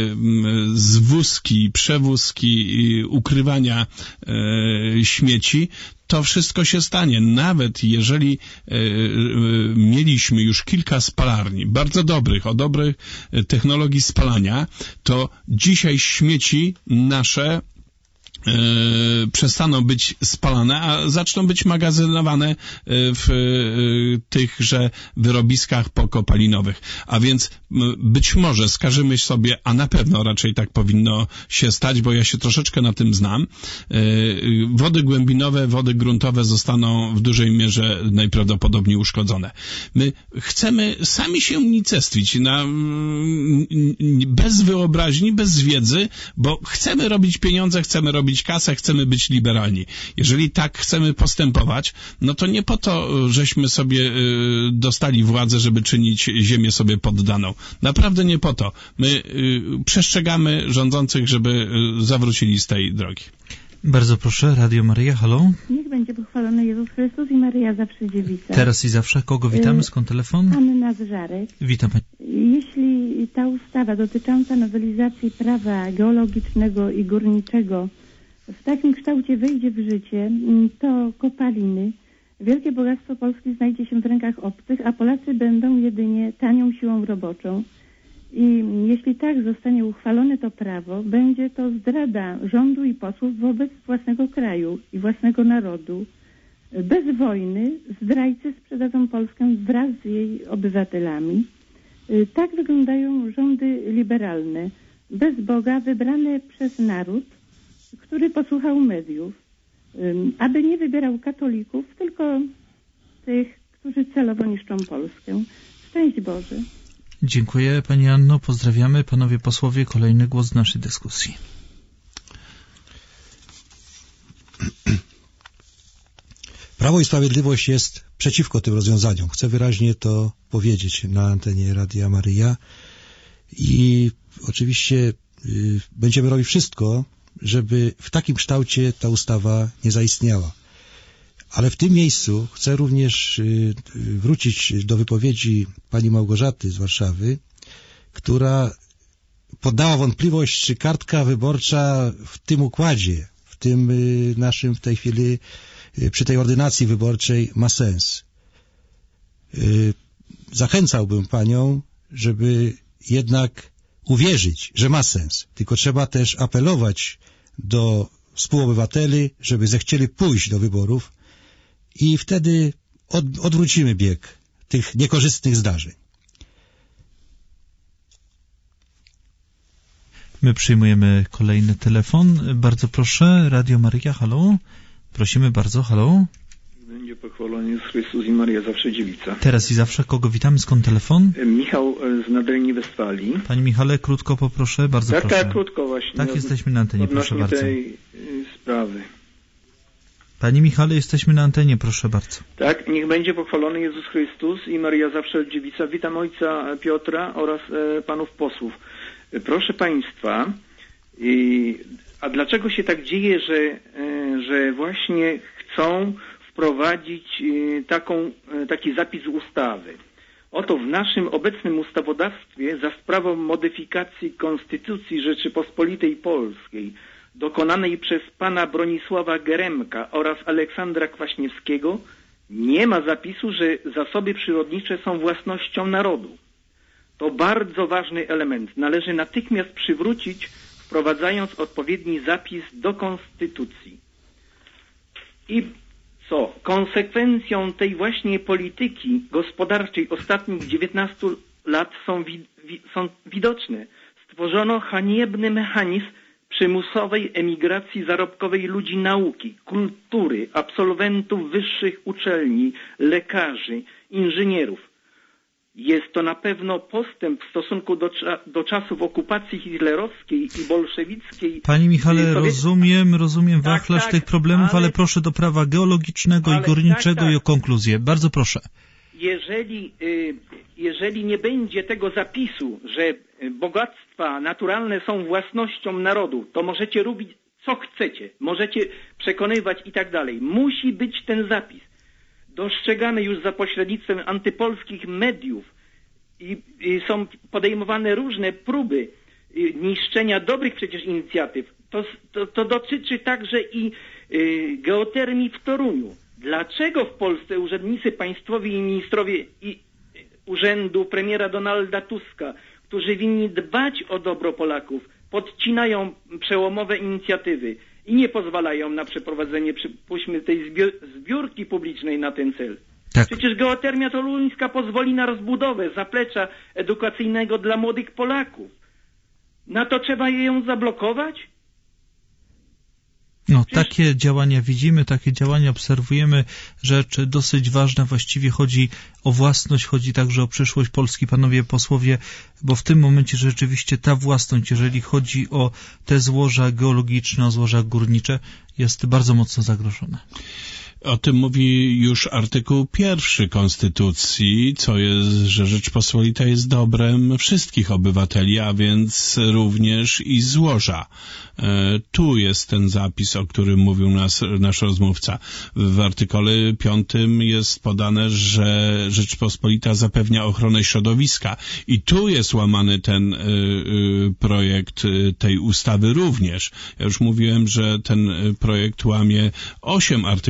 zwózki, przewózki, e, ukrywania e, śmieci, to wszystko się stanie. Nawet jeżeli e, e, mieliśmy już kilka spalarni, bardzo dobrych, o dobrych technologii spalania, to dzisiaj śmieci nasze e, przestaną być spalane, a zaczną być magazynowane w e, tychże wyrobiskach pokopalinowych. A więc być może skarżymy sobie, a na pewno raczej tak powinno się stać, bo ja się troszeczkę na tym znam. Wody głębinowe, wody gruntowe zostaną w dużej mierze najprawdopodobniej uszkodzone. My chcemy sami się unicestwić na, bez wyobraźni, bez wiedzy, bo chcemy robić pieniądze, chcemy robić kasę, chcemy być liberalni. Jeżeli tak chcemy postępować, no to nie po to, żeśmy sobie dostali władzę, żeby czynić ziemię sobie poddaną. Naprawdę nie po to. My y, przestrzegamy rządzących, żeby y, zawrócili z tej drogi. Bardzo proszę, Radio Maryja, halo. Niech będzie pochwalony Jezus Chrystus i Maryja zawsze dziewica. Teraz i zawsze. Kogo witamy? Skąd telefon? Anna z Żarek. Witam Pani. Jeśli ta ustawa dotycząca nowelizacji prawa geologicznego i górniczego w takim kształcie wejdzie w życie, to kopaliny, wielkie bogactwo Polski znajdzie się w rękach obcych, a Polacy będą jedynie tanią siłą roboczą. I jeśli tak zostanie uchwalone to prawo, będzie to zdrada rządu i posłów wobec własnego kraju i własnego narodu. Bez wojny zdrajcy sprzedadzą Polskę wraz z jej obywatelami. Tak wyglądają rządy liberalne, bez Boga, wybrane przez naród, który posłuchał mediów. aby nie wybierał katolików, tylko tych, którzy celowo niszczą Polskę. Szczęść Boże. Dziękuję Pani Anno, pozdrawiamy. Panowie posłowie, kolejny głos w naszej dyskusji. Prawo i Sprawiedliwość jest przeciwko tym rozwiązaniom. Chcę wyraźnie to powiedzieć na antenie Radia Maryja i oczywiście y, będziemy robić wszystko, żeby w takim kształcie ta ustawa nie zaistniała. Ale w tym miejscu chcę również y, wrócić do wypowiedzi pani Małgorzaty z Warszawy, która poddała wątpliwość, czy kartka wyborcza w tym układzie, w tym y, naszym w tej chwili przy tej ordynacji wyborczej ma sens. Zachęcałbym panią, żeby jednak uwierzyć, że ma sens. Tylko trzeba też apelować do współobywateli, żeby zechcieli pójść do wyborów i wtedy od, odwrócimy bieg tych niekorzystnych zdarzeń. My przyjmujemy kolejny telefon. Bardzo proszę, Radio Maryja, halo. Prosimy bardzo, halo. Będzie pochwalony Jezus Chrystus i Maria zawsze dziewica. Teraz i zawsze kogo witamy? Skąd telefon? Michał z Nadelni Westfalii. Panie Michale, krótko poproszę, bardzo tak, proszę. Tak, krótko właśnie. Tak, od, jesteśmy na antenie, proszę bardzo. tej sprawy. Panie Michale, jesteśmy na antenie, proszę bardzo. Tak, niech będzie pochwalony Jezus Chrystus i Maria zawsze dziewica. Witam ojca Piotra oraz e, panów posłów. Proszę państwa, i, a dlaczego się tak dzieje, że, e, że właśnie chcą wprowadzić e, taką, e, taki zapis ustawy? Oto w naszym obecnym ustawodawstwie za sprawą modyfikacji Konstytucji Rzeczypospolitej Polskiej dokonanej przez pana Bronisława Geremka oraz Aleksandra Kwaśniewskiego nie ma zapisu, że zasoby przyrodnicze są własnością narodu. To bardzo ważny element. Należy natychmiast przywrócić, wprowadzając odpowiedni zapis do Konstytucji. I co? Konsekwencją tej właśnie polityki gospodarczej ostatnich dziewiętnastu lat są, wi wi są widoczne. Stworzono haniebny mechanizm przymusowej emigracji zarobkowej ludzi nauki, kultury, absolwentów wyższych uczelni, lekarzy, inżynierów. Jest to na pewno postęp w stosunku do, cza do czasów okupacji hitlerowskiej i bolszewickiej. Panie Michale, rozumiem, rozumiem tak, wachlarz tak, tych problemów, ale, ale proszę do prawa geologicznego i górniczego tak, tak. i o konkluzję. Bardzo proszę. Jeżeli, jeżeli nie będzie tego zapisu, że bogactwa naturalne są własnością narodu, to możecie robić co chcecie, możecie przekonywać i tak dalej. Musi być ten zapis. Dostrzegany już za pośrednictwem antypolskich mediów i, i są podejmowane różne próby niszczenia dobrych przecież inicjatyw. To, to, to dotyczy także i y, geotermii w Toruniu. Dlaczego w Polsce urzędnicy państwowi i ministrowie i urzędu premiera Donalda Tuska, którzy winni dbać o dobro Polaków, podcinają przełomowe inicjatywy i nie pozwalają na przeprowadzenie, przypuśćmy, tej zbiórki publicznej na ten cel? Tak. Przecież geotermia toruńska pozwoli na rozbudowę zaplecza edukacyjnego dla młodych Polaków. Na to trzeba ją zablokować? No, takie działania widzimy, takie działania obserwujemy. Rzecz dosyć ważna, właściwie chodzi o własność, chodzi także o przyszłość Polski, panowie posłowie, bo w tym momencie rzeczywiście ta własność, jeżeli chodzi o te złoża geologiczne, o złoża górnicze, jest bardzo mocno zagrożona. O tym mówi już artykuł pierwszy Konstytucji, co jest, że Rzeczpospolita jest dobrem wszystkich obywateli, a więc również i złoża. E, tu jest ten zapis, o którym mówił nas, nasz rozmówca. W artykule piątym jest podane, że Rzeczpospolita zapewnia ochronę środowiska i tu jest łamany ten y, y, projekt y, tej ustawy również. Ja już mówiłem, że ten projekt łamie osiem artykułów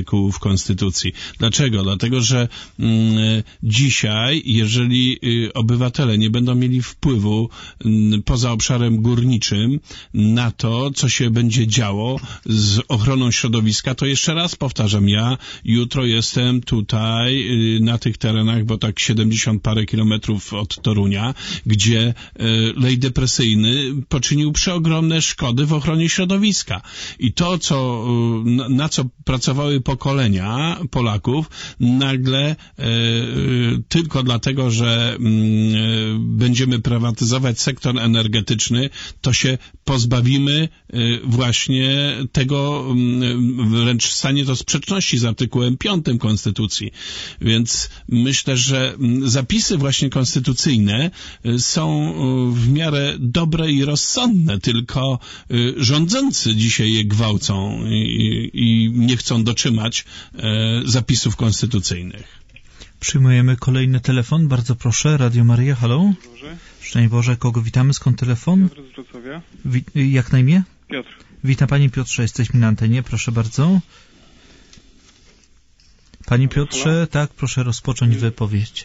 Konstytucji. Dlaczego? Dlatego, że mm, dzisiaj, jeżeli y, obywatele nie będą mieli wpływu y, poza obszarem górniczym na to, co się będzie działo z ochroną środowiska, to jeszcze raz powtarzam, ja jutro jestem tutaj y, na tych terenach, bo tak siedemdziesiąt parę kilometrów od Torunia, gdzie y, lej depresyjny poczynił przeogromne szkody w ochronie środowiska. I to, co, y, na, na co pracowały pokolenia Polaków, nagle y, y, tylko dlatego, że y, będziemy prywatyzować sektor energetyczny, to się pozbawimy y, właśnie tego, y, wręcz stanie to sprzeczności z artykułem piątym Konstytucji. Więc myślę, że zapisy właśnie konstytucyjne są w miarę dobre i rozsądne, tylko rządzący dzisiaj je gwałcą i, i nie chcą dotrzymać zapisów konstytucyjnych. Przyjmujemy kolejny telefon. Bardzo proszę. Radio Maryja, halo. Boże. Szczęść Boże. Kogo witamy? Skąd telefon? Piotr z Wrocławia. Wi- jak na imię? Piotr. Witam Panie Piotrze. Jesteśmy na antenie. Proszę bardzo. Panie Piotrze, halo? Tak, proszę rozpocząć wypowiedź.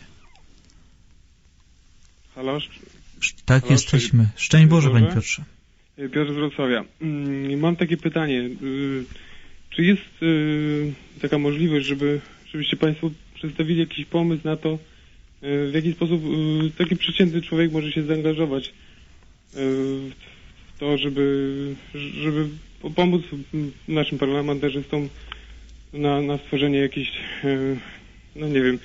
Halo? Tak, halo, jesteśmy. Szczęść Boże, Boże, Panie Piotrze. Piotr z Wrocławia. Mam takie pytanie. Czy jest taka możliwość, żeby, żebyście Państwo przedstawili jakiś pomysł na to, w jaki sposób taki przeciętny człowiek może się zaangażować w to, żeby, żeby pomóc naszym parlamentarzystom na, na stworzenie jakiejś, no nie wiem,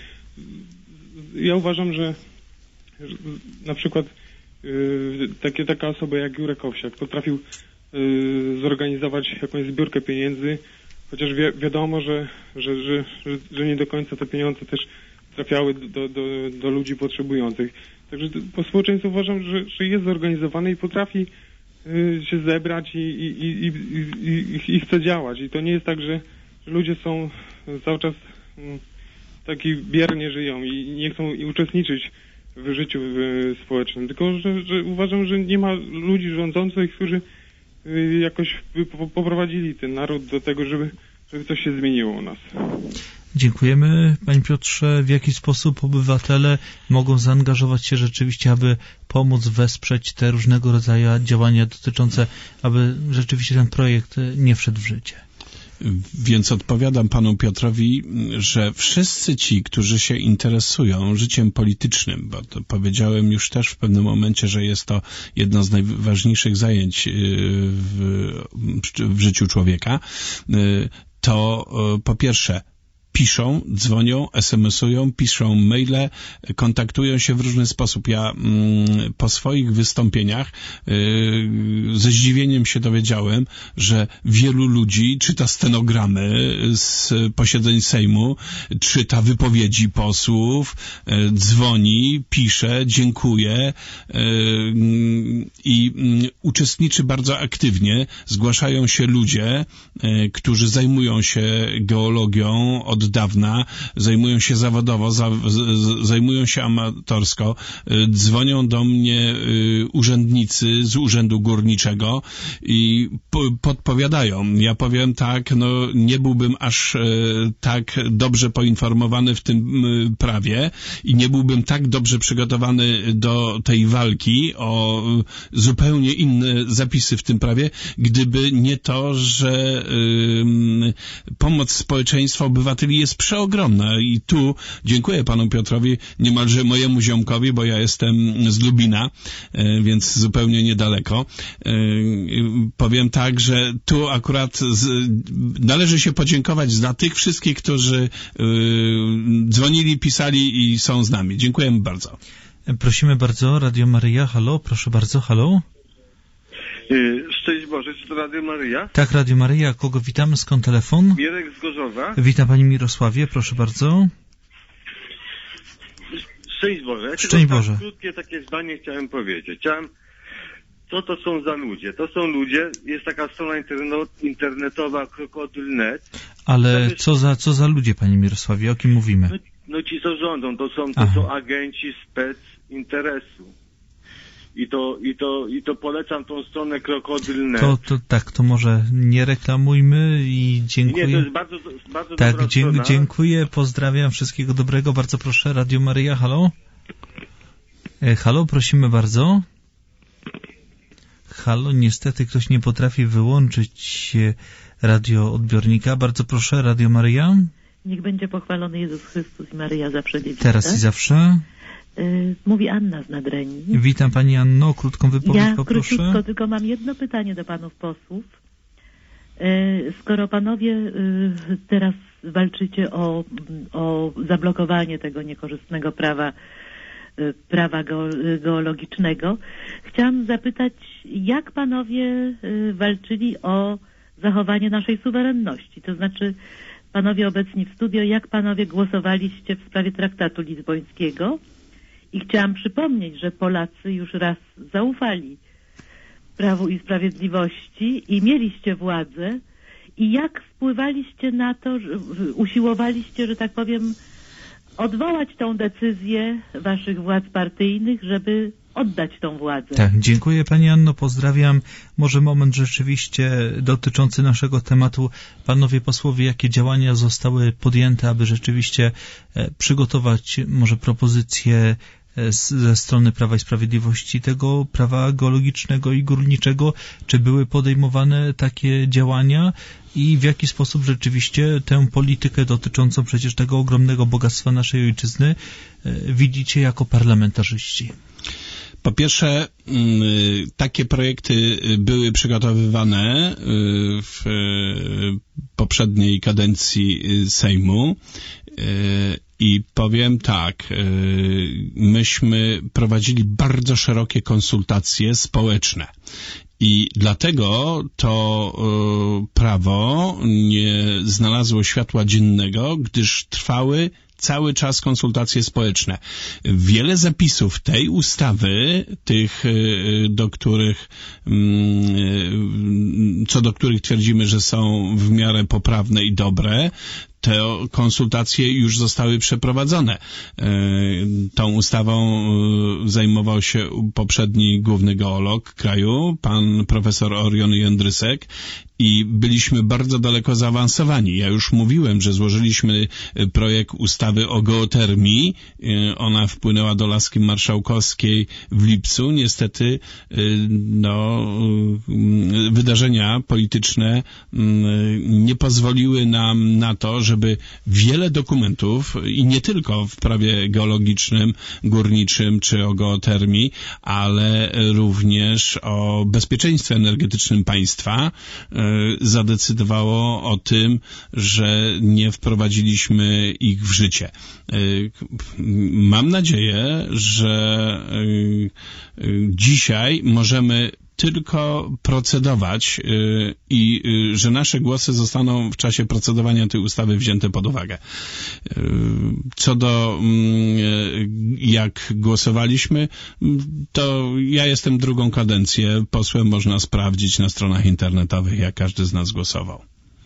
ja uważam, że, że na przykład takie, taka osoba jak Jurek Owsiak potrafił zorganizować jakąś zbiórkę pieniędzy, chociaż wi wiadomo, że, że, że, że, że nie do końca te pieniądze też trafiały do, do, do ludzi potrzebujących. Także po społeczeństwu uważam, że, że jest zorganizowany i potrafi y, się zebrać i, i, i, i, i, i chce działać. I to nie jest tak, że, że ludzie są cały czas y, taki biernie żyją i nie chcą uczestniczyć w życiu y, społecznym. Tylko, że, że uważam, że nie ma ludzi rządzących, którzy y, jakoś poprowadzili ten naród do tego, żeby, żeby coś się zmieniło u nas. Dziękujemy, Panie Piotrze. W jaki sposób obywatele mogą zaangażować się rzeczywiście, aby pomóc, wesprzeć te różnego rodzaju działania dotyczące, aby rzeczywiście ten projekt nie wszedł w życie? Więc odpowiadam panu Piotrowi, że wszyscy ci, którzy się interesują życiem politycznym, bo to powiedziałem już też w pewnym momencie, że jest to jedno z najważniejszych zajęć w, w życiu człowieka, to po pierwsze piszą, dzwonią, esemesują, piszą maile, kontaktują się w różny sposób. Ja mm, po swoich wystąpieniach yy, ze zdziwieniem się dowiedziałem, że wielu ludzi czyta stenogramy z posiedzeń Sejmu, czyta wypowiedzi posłów, yy, dzwoni, pisze, dziękuje yy, i yy, uczestniczy bardzo aktywnie. Zgłaszają się ludzie, yy, którzy zajmują się geologią od dawna, zajmują się zawodowo, za, z, zajmują się amatorsko, y, dzwonią do mnie y, urzędnicy z Urzędu Górniczego i po, podpowiadają. Ja powiem tak, no nie byłbym aż y, tak dobrze poinformowany w tym y, prawie i nie byłbym tak dobrze przygotowany do tej walki o y, zupełnie inne zapisy w tym prawie, gdyby nie to, że y, pomoc społeczeństwa obywateli jest przeogromna i tu dziękuję panu Piotrowi, niemalże mojemu ziomkowi, bo ja jestem z Lubina, więc zupełnie niedaleko. Powiem tak, że tu akurat z, należy się podziękować za tych wszystkich, którzy dzwonili, pisali i są z nami. Dziękujemy bardzo. Prosimy bardzo, Radio Maryja, halo, proszę bardzo, halo. Szczęść Boże, czy to Radio Maryja? Tak, Radio Maryja. Kogo witamy? Skąd telefon? Mirek z Gorzowa. Witam Pani Mirosławie, proszę bardzo. Szczęść Boże. Ja Szczęść Boże. Tak krótkie takie zdanie chciałem powiedzieć. Chciałem, co to są za ludzie? To są ludzie, jest taka strona internetowa krokodyl kropka net. Ale co za, co za ludzie, Pani Mirosławie? O kim mówimy? No, no ci, co rządzą, to są, to są agenci spec interesu. I to, i to, i to polecam tą stronę Krokodyl net. To, to tak, to może nie reklamujmy i dziękuję. Nie, to jest bardzo, bardzo tak, dobra dzie- strona. dziękuję, pozdrawiam, wszystkiego dobrego, bardzo proszę, Radio Maryja, halo? E, halo, prosimy bardzo. Halo, niestety ktoś nie potrafi wyłączyć radioodbiornika. Bardzo proszę, Radio Maryja. Niech będzie pochwalony Jezus Chrystus i Maryja zawsze dziewica. Teraz i zawsze. Y, mówi Anna z Nadrenii. Witam Pani Anno, krótką wypowiedź ja poproszę. Ja króciutko, tylko mam jedno pytanie do Panów posłów. Y, skoro Panowie y, teraz walczycie o, o zablokowanie tego niekorzystnego prawa prawa geologicznego. Chciałam zapytać, jak panowie walczyli o zachowanie naszej suwerenności? To znaczy, panowie obecni w studio, jak panowie głosowaliście w sprawie traktatu lizbońskiego? I chciałam przypomnieć, że Polacy już raz zaufali Prawu i Sprawiedliwości i mieliście władzę. I jak wpływaliście na to, że usiłowaliście, że tak powiem, odwołać tą decyzję waszych władz partyjnych, żeby oddać tą władzę. Tak, dziękuję Pani Anno, pozdrawiam. Może moment rzeczywiście dotyczący naszego tematu. Panowie posłowie, jakie działania zostały podjęte, aby rzeczywiście e, przygotować może propozycje z, ze strony Prawa i Sprawiedliwości tego prawa geologicznego i górniczego? Czy były podejmowane takie działania? I w jaki sposób rzeczywiście tę politykę dotyczącą przecież tego ogromnego bogactwa naszej ojczyzny widzicie jako parlamentarzyści? Po pierwsze, takie projekty były przygotowywane w poprzedniej kadencji Sejmu i powiem tak, myśmy prowadzili bardzo szerokie konsultacje społeczne. I dlatego to y, prawo nie znalazło światła dziennego, gdyż trwały cały czas konsultacje społeczne. Wiele zapisów tej ustawy, tych, y, do których, y, co do których twierdzimy, że są w miarę poprawne i dobre, te konsultacje już zostały przeprowadzone. Tą ustawą zajmował się poprzedni główny geolog kraju, pan profesor Orion Jędrysek, i byliśmy bardzo daleko zaawansowani. Ja już mówiłem, że złożyliśmy projekt ustawy o geotermii. Ona wpłynęła do laski marszałkowskiej w lipcu. Niestety, no, wydarzenia polityczne nie pozwoliły nam na to, żeby wiele dokumentów, i nie tylko w prawie geologicznym, górniczym czy o geotermii, ale również o bezpieczeństwie energetycznym państwa, zadecydowało o tym, że nie wprowadziliśmy ich w życie. Mam nadzieję, że dzisiaj możemy tylko procedować i że nasze głosy zostaną w czasie procedowania tej ustawy wzięte pod uwagę. Co do jak głosowaliśmy, to ja jestem drugą kadencję posłem, można sprawdzić na stronach internetowych, jak każdy z nas głosował.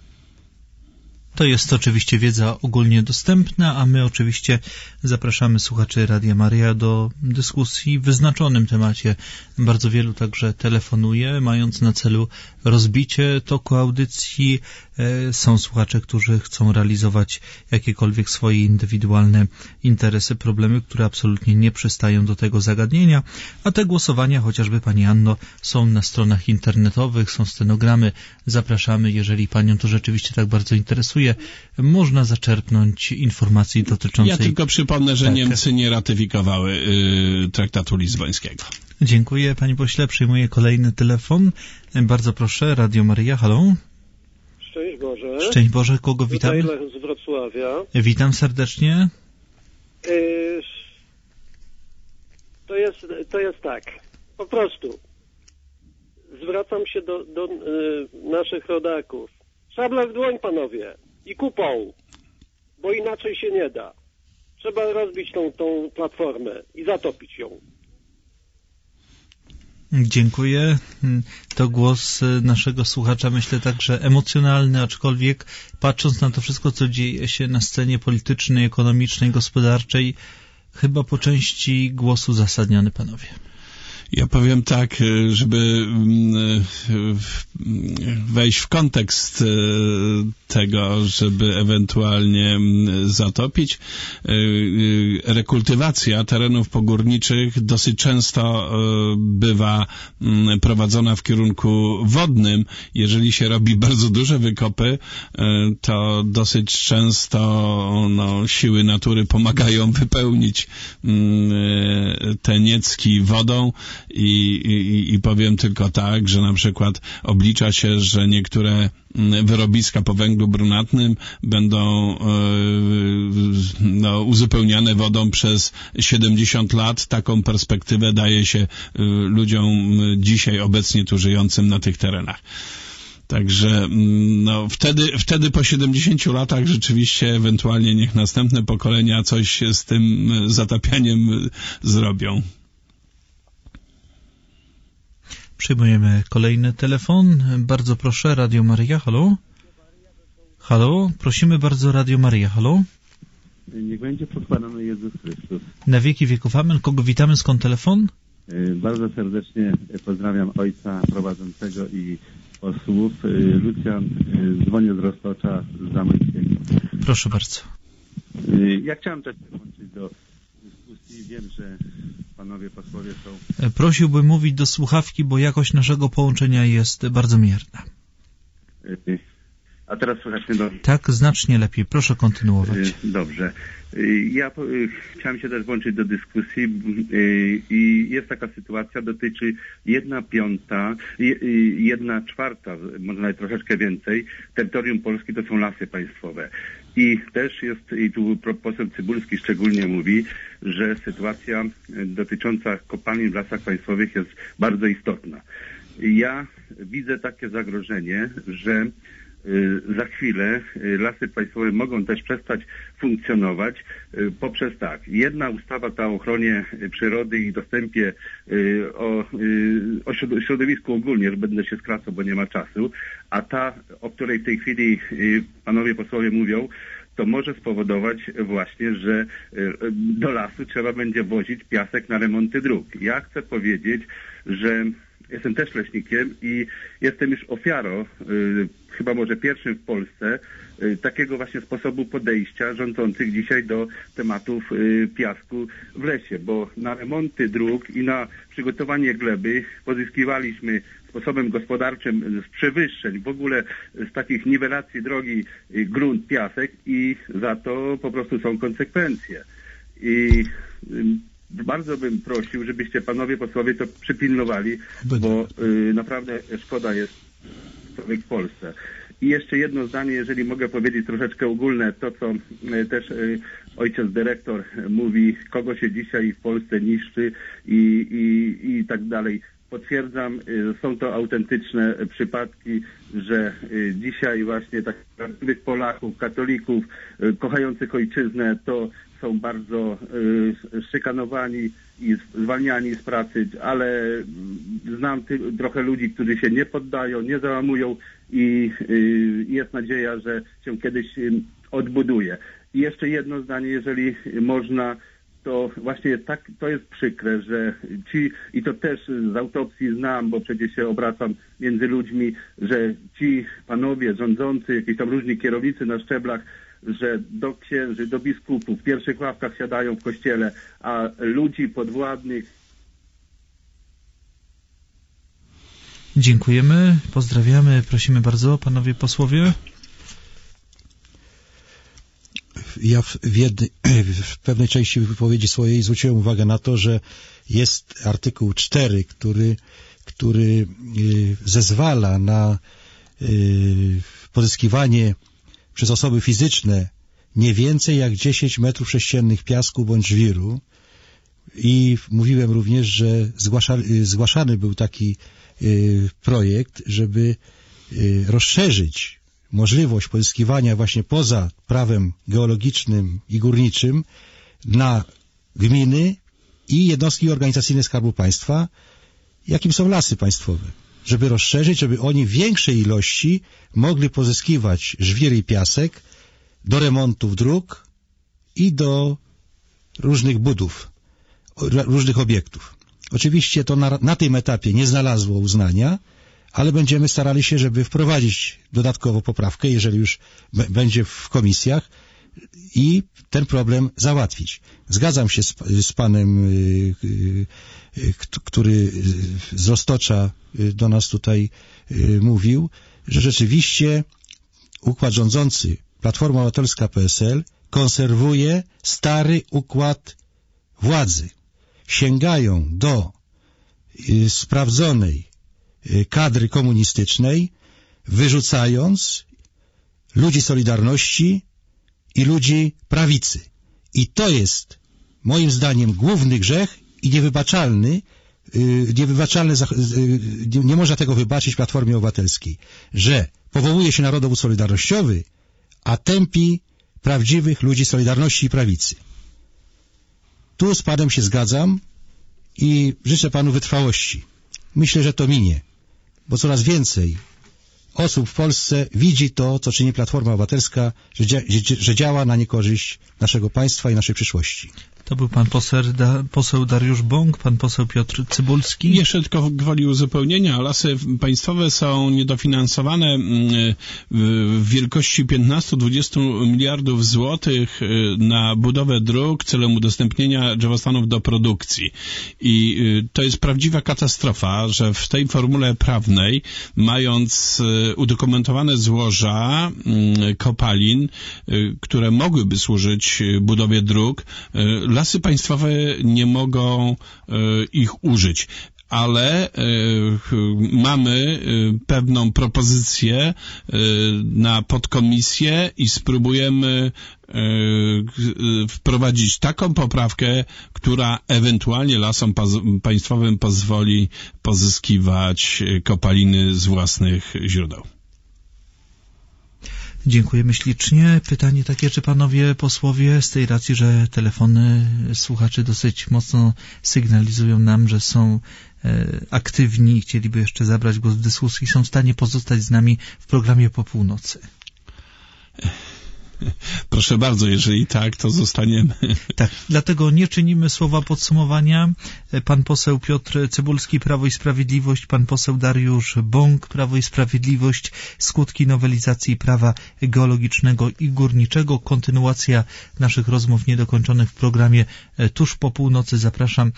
To jest oczywiście wiedza ogólnie dostępna, a my oczywiście zapraszamy słuchaczy Radia Maryja do dyskusji w wyznaczonym temacie. Bardzo wielu także telefonuje, mając na celu rozbicie toku audycji. Są słuchacze, którzy chcą realizować jakiekolwiek swoje indywidualne interesy, problemy, które absolutnie nie przystają do tego zagadnienia, a te głosowania, chociażby Pani Anno, są na stronach internetowych, są stenogramy. Zapraszamy, jeżeli Panią to rzeczywiście tak bardzo interesuje, można zaczerpnąć informacji dotyczącej... Ja tylko przypomnę, że tak. Niemcy nie ratyfikowały y, traktatu lizbońskiego. Dziękuję, Panie Pośle. Przyjmuję kolejny telefon. Bardzo proszę, Radio Maryja, halo. Szczęść Boże. Szczęść Boże, kogo witamy? Tutaj Lech z Wrocławia. Witam serdecznie. Yy, to jest, to jest tak. Po prostu zwracam się do, do yy, naszych rodaków. Szabla w dłoń, panowie. I kupą. Bo inaczej się nie da. Trzeba rozbić tą, tą platformę i zatopić ją. Dziękuję. To głos naszego słuchacza, myślę także emocjonalny, aczkolwiek patrząc na to wszystko, co dzieje się na scenie politycznej, ekonomicznej, gospodarczej, chyba po części głos uzasadniony, panowie. Ja powiem tak, żeby wejść w kontekst tego, żeby ewentualnie zatopić. Rekultywacja terenów pogórniczych dosyć często bywa prowadzona w kierunku wodnym. Jeżeli się robi bardzo duże wykopy, to dosyć często no, siły natury pomagają wypełnić te niecki wodą i, i, i powiem tylko tak, że na przykład oblicza się, że niektóre wyrobiska po węglu brunatnym będą no, uzupełniane wodą przez siedemdziesiąt lat. Taką perspektywę daje się ludziom dzisiaj obecnie tu żyjącym na tych terenach. Także no, wtedy, wtedy po siedemdziesięciu latach rzeczywiście ewentualnie niech następne pokolenia coś z tym zatapianiem zrobią. Przyjmujemy kolejny telefon. Bardzo proszę, Radio Maryja, halo? Halo? Prosimy bardzo, Radio Maryja, halo? Niech będzie pochwalony Jezus Chrystus. Na wieki wieków amen. Kogo witamy? Skąd telefon? Bardzo serdecznie pozdrawiam ojca prowadzącego i posłów. Lucjan, dzwonię z Roztocza, z Zamojskiego. Proszę bardzo. Ja chciałem też włączyć do dyskusji. Wiem, że panowie posłowie są... Prosiłbym mówić do słuchawki, bo jakość naszego połączenia jest bardzo mierna. A teraz słychać mnie dobrze? Tak, znacznie lepiej. Proszę kontynuować. Dobrze. Ja chciałem się też włączyć do dyskusji i jest taka sytuacja, dotyczy jedna piąta, jedna czwarta, może nawet troszeczkę więcej, terytorium Polski to są lasy państwowe. I też jest, i tu poseł Cybulski szczególnie mówi, że sytuacja dotycząca kopalni w lasach państwowych jest bardzo istotna. Ja widzę takie zagrożenie, że za chwilę lasy państwowe mogą też przestać funkcjonować poprzez tak. Jedna ustawa ta o ochronie przyrody i dostępie o, o środowisku ogólnie, że będę się skracał, bo nie ma czasu, a ta, o której w tej chwili panowie posłowie mówią, to może spowodować właśnie, że do lasu trzeba będzie wozić piasek na remonty dróg. Ja chcę powiedzieć, że jestem też leśnikiem i jestem już ofiarą, y, chyba może pierwszym w Polsce, y, takiego właśnie sposobu podejścia rządzących dzisiaj do tematów y, piasku w lesie, bo na remonty dróg i na przygotowanie gleby pozyskiwaliśmy sposobem gospodarczym z przewyższeń, w ogóle z takich niwelacji drogi y, grunt, piasek i za to po prostu są konsekwencje. I y, bardzo bym prosił, żebyście panowie posłowie to przypilnowali, bo y, naprawdę szkoda jest w Polsce. I jeszcze jedno zdanie, jeżeli mogę powiedzieć troszeczkę ogólne, to co y, też y, ojciec dyrektor mówi, kogo się dzisiaj w Polsce niszczy i, i, i tak dalej. Potwierdzam, y, są to autentyczne przypadki, że y, dzisiaj właśnie takich prawdziwych Polaków, katolików, y, kochających ojczyznę, to są bardzo y, szykanowani i zwalniani z pracy, ale znam ty, trochę ludzi, którzy się nie poddają, nie załamują i y, jest nadzieja, że się kiedyś y, odbuduje. I jeszcze jedno zdanie, jeżeli można, to właśnie jest tak, to jest przykre, że ci, i to też z autopsji znam, bo przecież się obracam między ludźmi, że ci panowie rządzący, jakieś tam różni kierownicy na szczeblach, że do księży, do biskupów w pierwszych ławkach siadają w kościele, a ludzi podwładnych. Dziękujemy, pozdrawiamy, prosimy bardzo, panowie posłowie. Ja w, w, jednej, w pewnej części wypowiedzi swojej zwróciłem uwagę na to, że jest artykuł cztery, który, który zezwala na pozyskiwanie przez osoby fizyczne nie więcej jak dziesięć metrów sześciennych piasku bądź żwiru. I mówiłem również, że zgłasza, zgłaszany był taki y, projekt, żeby y, rozszerzyć możliwość pozyskiwania właśnie poza prawem geologicznym i górniczym na gminy i jednostki organizacyjne Skarbu Państwa, jakim są lasy państwowe. Żeby rozszerzyć, żeby oni w większej ilości mogli pozyskiwać żwir i piasek do remontów dróg i do różnych budów, różnych obiektów. Oczywiście to na, na tym etapie nie znalazło uznania, ale będziemy starali się, żeby wprowadzić dodatkowo poprawkę, jeżeli już b- będzie w komisjach, i ten problem załatwić. Zgadzam się z, z panem, y, y, y, który z Roztocza do nas tutaj y, mówił, że rzeczywiście układ rządzący Platforma Obywatelska P S L konserwuje stary układ władzy. Sięgają do y, sprawdzonej y, kadry komunistycznej, wyrzucając ludzi Solidarności i ludzi prawicy. I to jest moim zdaniem główny grzech i niewybaczalny, yy, niewybaczalny, yy, nie można tego wybaczyć Platformie Obywatelskiej, że powołuje się na rodowód solidarnościowy, a tępi prawdziwych ludzi Solidarności i prawicy. Tu z panem się zgadzam i życzę panu wytrwałości. Myślę, że to minie, bo coraz więcej osób w Polsce widzi to, co czyni Platforma Obywatelska, że, dzia- że działa na niekorzyść naszego państwa i naszej przyszłości. To był pan poseł, da, poseł Dariusz Bąk, pan poseł Piotr Cybulski. Jeszcze tylko gwoli uzupełnienia. Lasy państwowe są niedofinansowane w wielkości piętnaście do dwudziestu miliardów złotych na budowę dróg celem udostępnienia drzewostanów do produkcji. I to jest prawdziwa katastrofa, że w tej formule prawnej, mając udokumentowane złoża kopalin, które mogłyby służyć budowie dróg, Lasy państwowe nie mogą e, ich użyć, ale e, mamy e, pewną propozycję e, na podkomisję i spróbujemy e, wprowadzić taką poprawkę, która ewentualnie lasom paz- państwowym pozwoli pozyskiwać kopaliny z własnych źródeł. Dziękujemy ślicznie. Pytanie takie, czy panowie posłowie, z tej racji, że telefony słuchaczy dosyć mocno sygnalizują nam, że są e, aktywni i chcieliby jeszcze zabrać głos w dyskusji, są w stanie pozostać z nami w programie po północy? Proszę bardzo, jeżeli tak, to zostaniemy. Tak, dlatego nie czynimy słowa podsumowania. Pan poseł Piotr Cybulski, Prawo i Sprawiedliwość, pan poseł Dariusz Bąk, Prawo i Sprawiedliwość, skutki nowelizacji prawa geologicznego i górniczego, kontynuacja naszych rozmów niedokończonych w programie tuż po północy. Zapraszam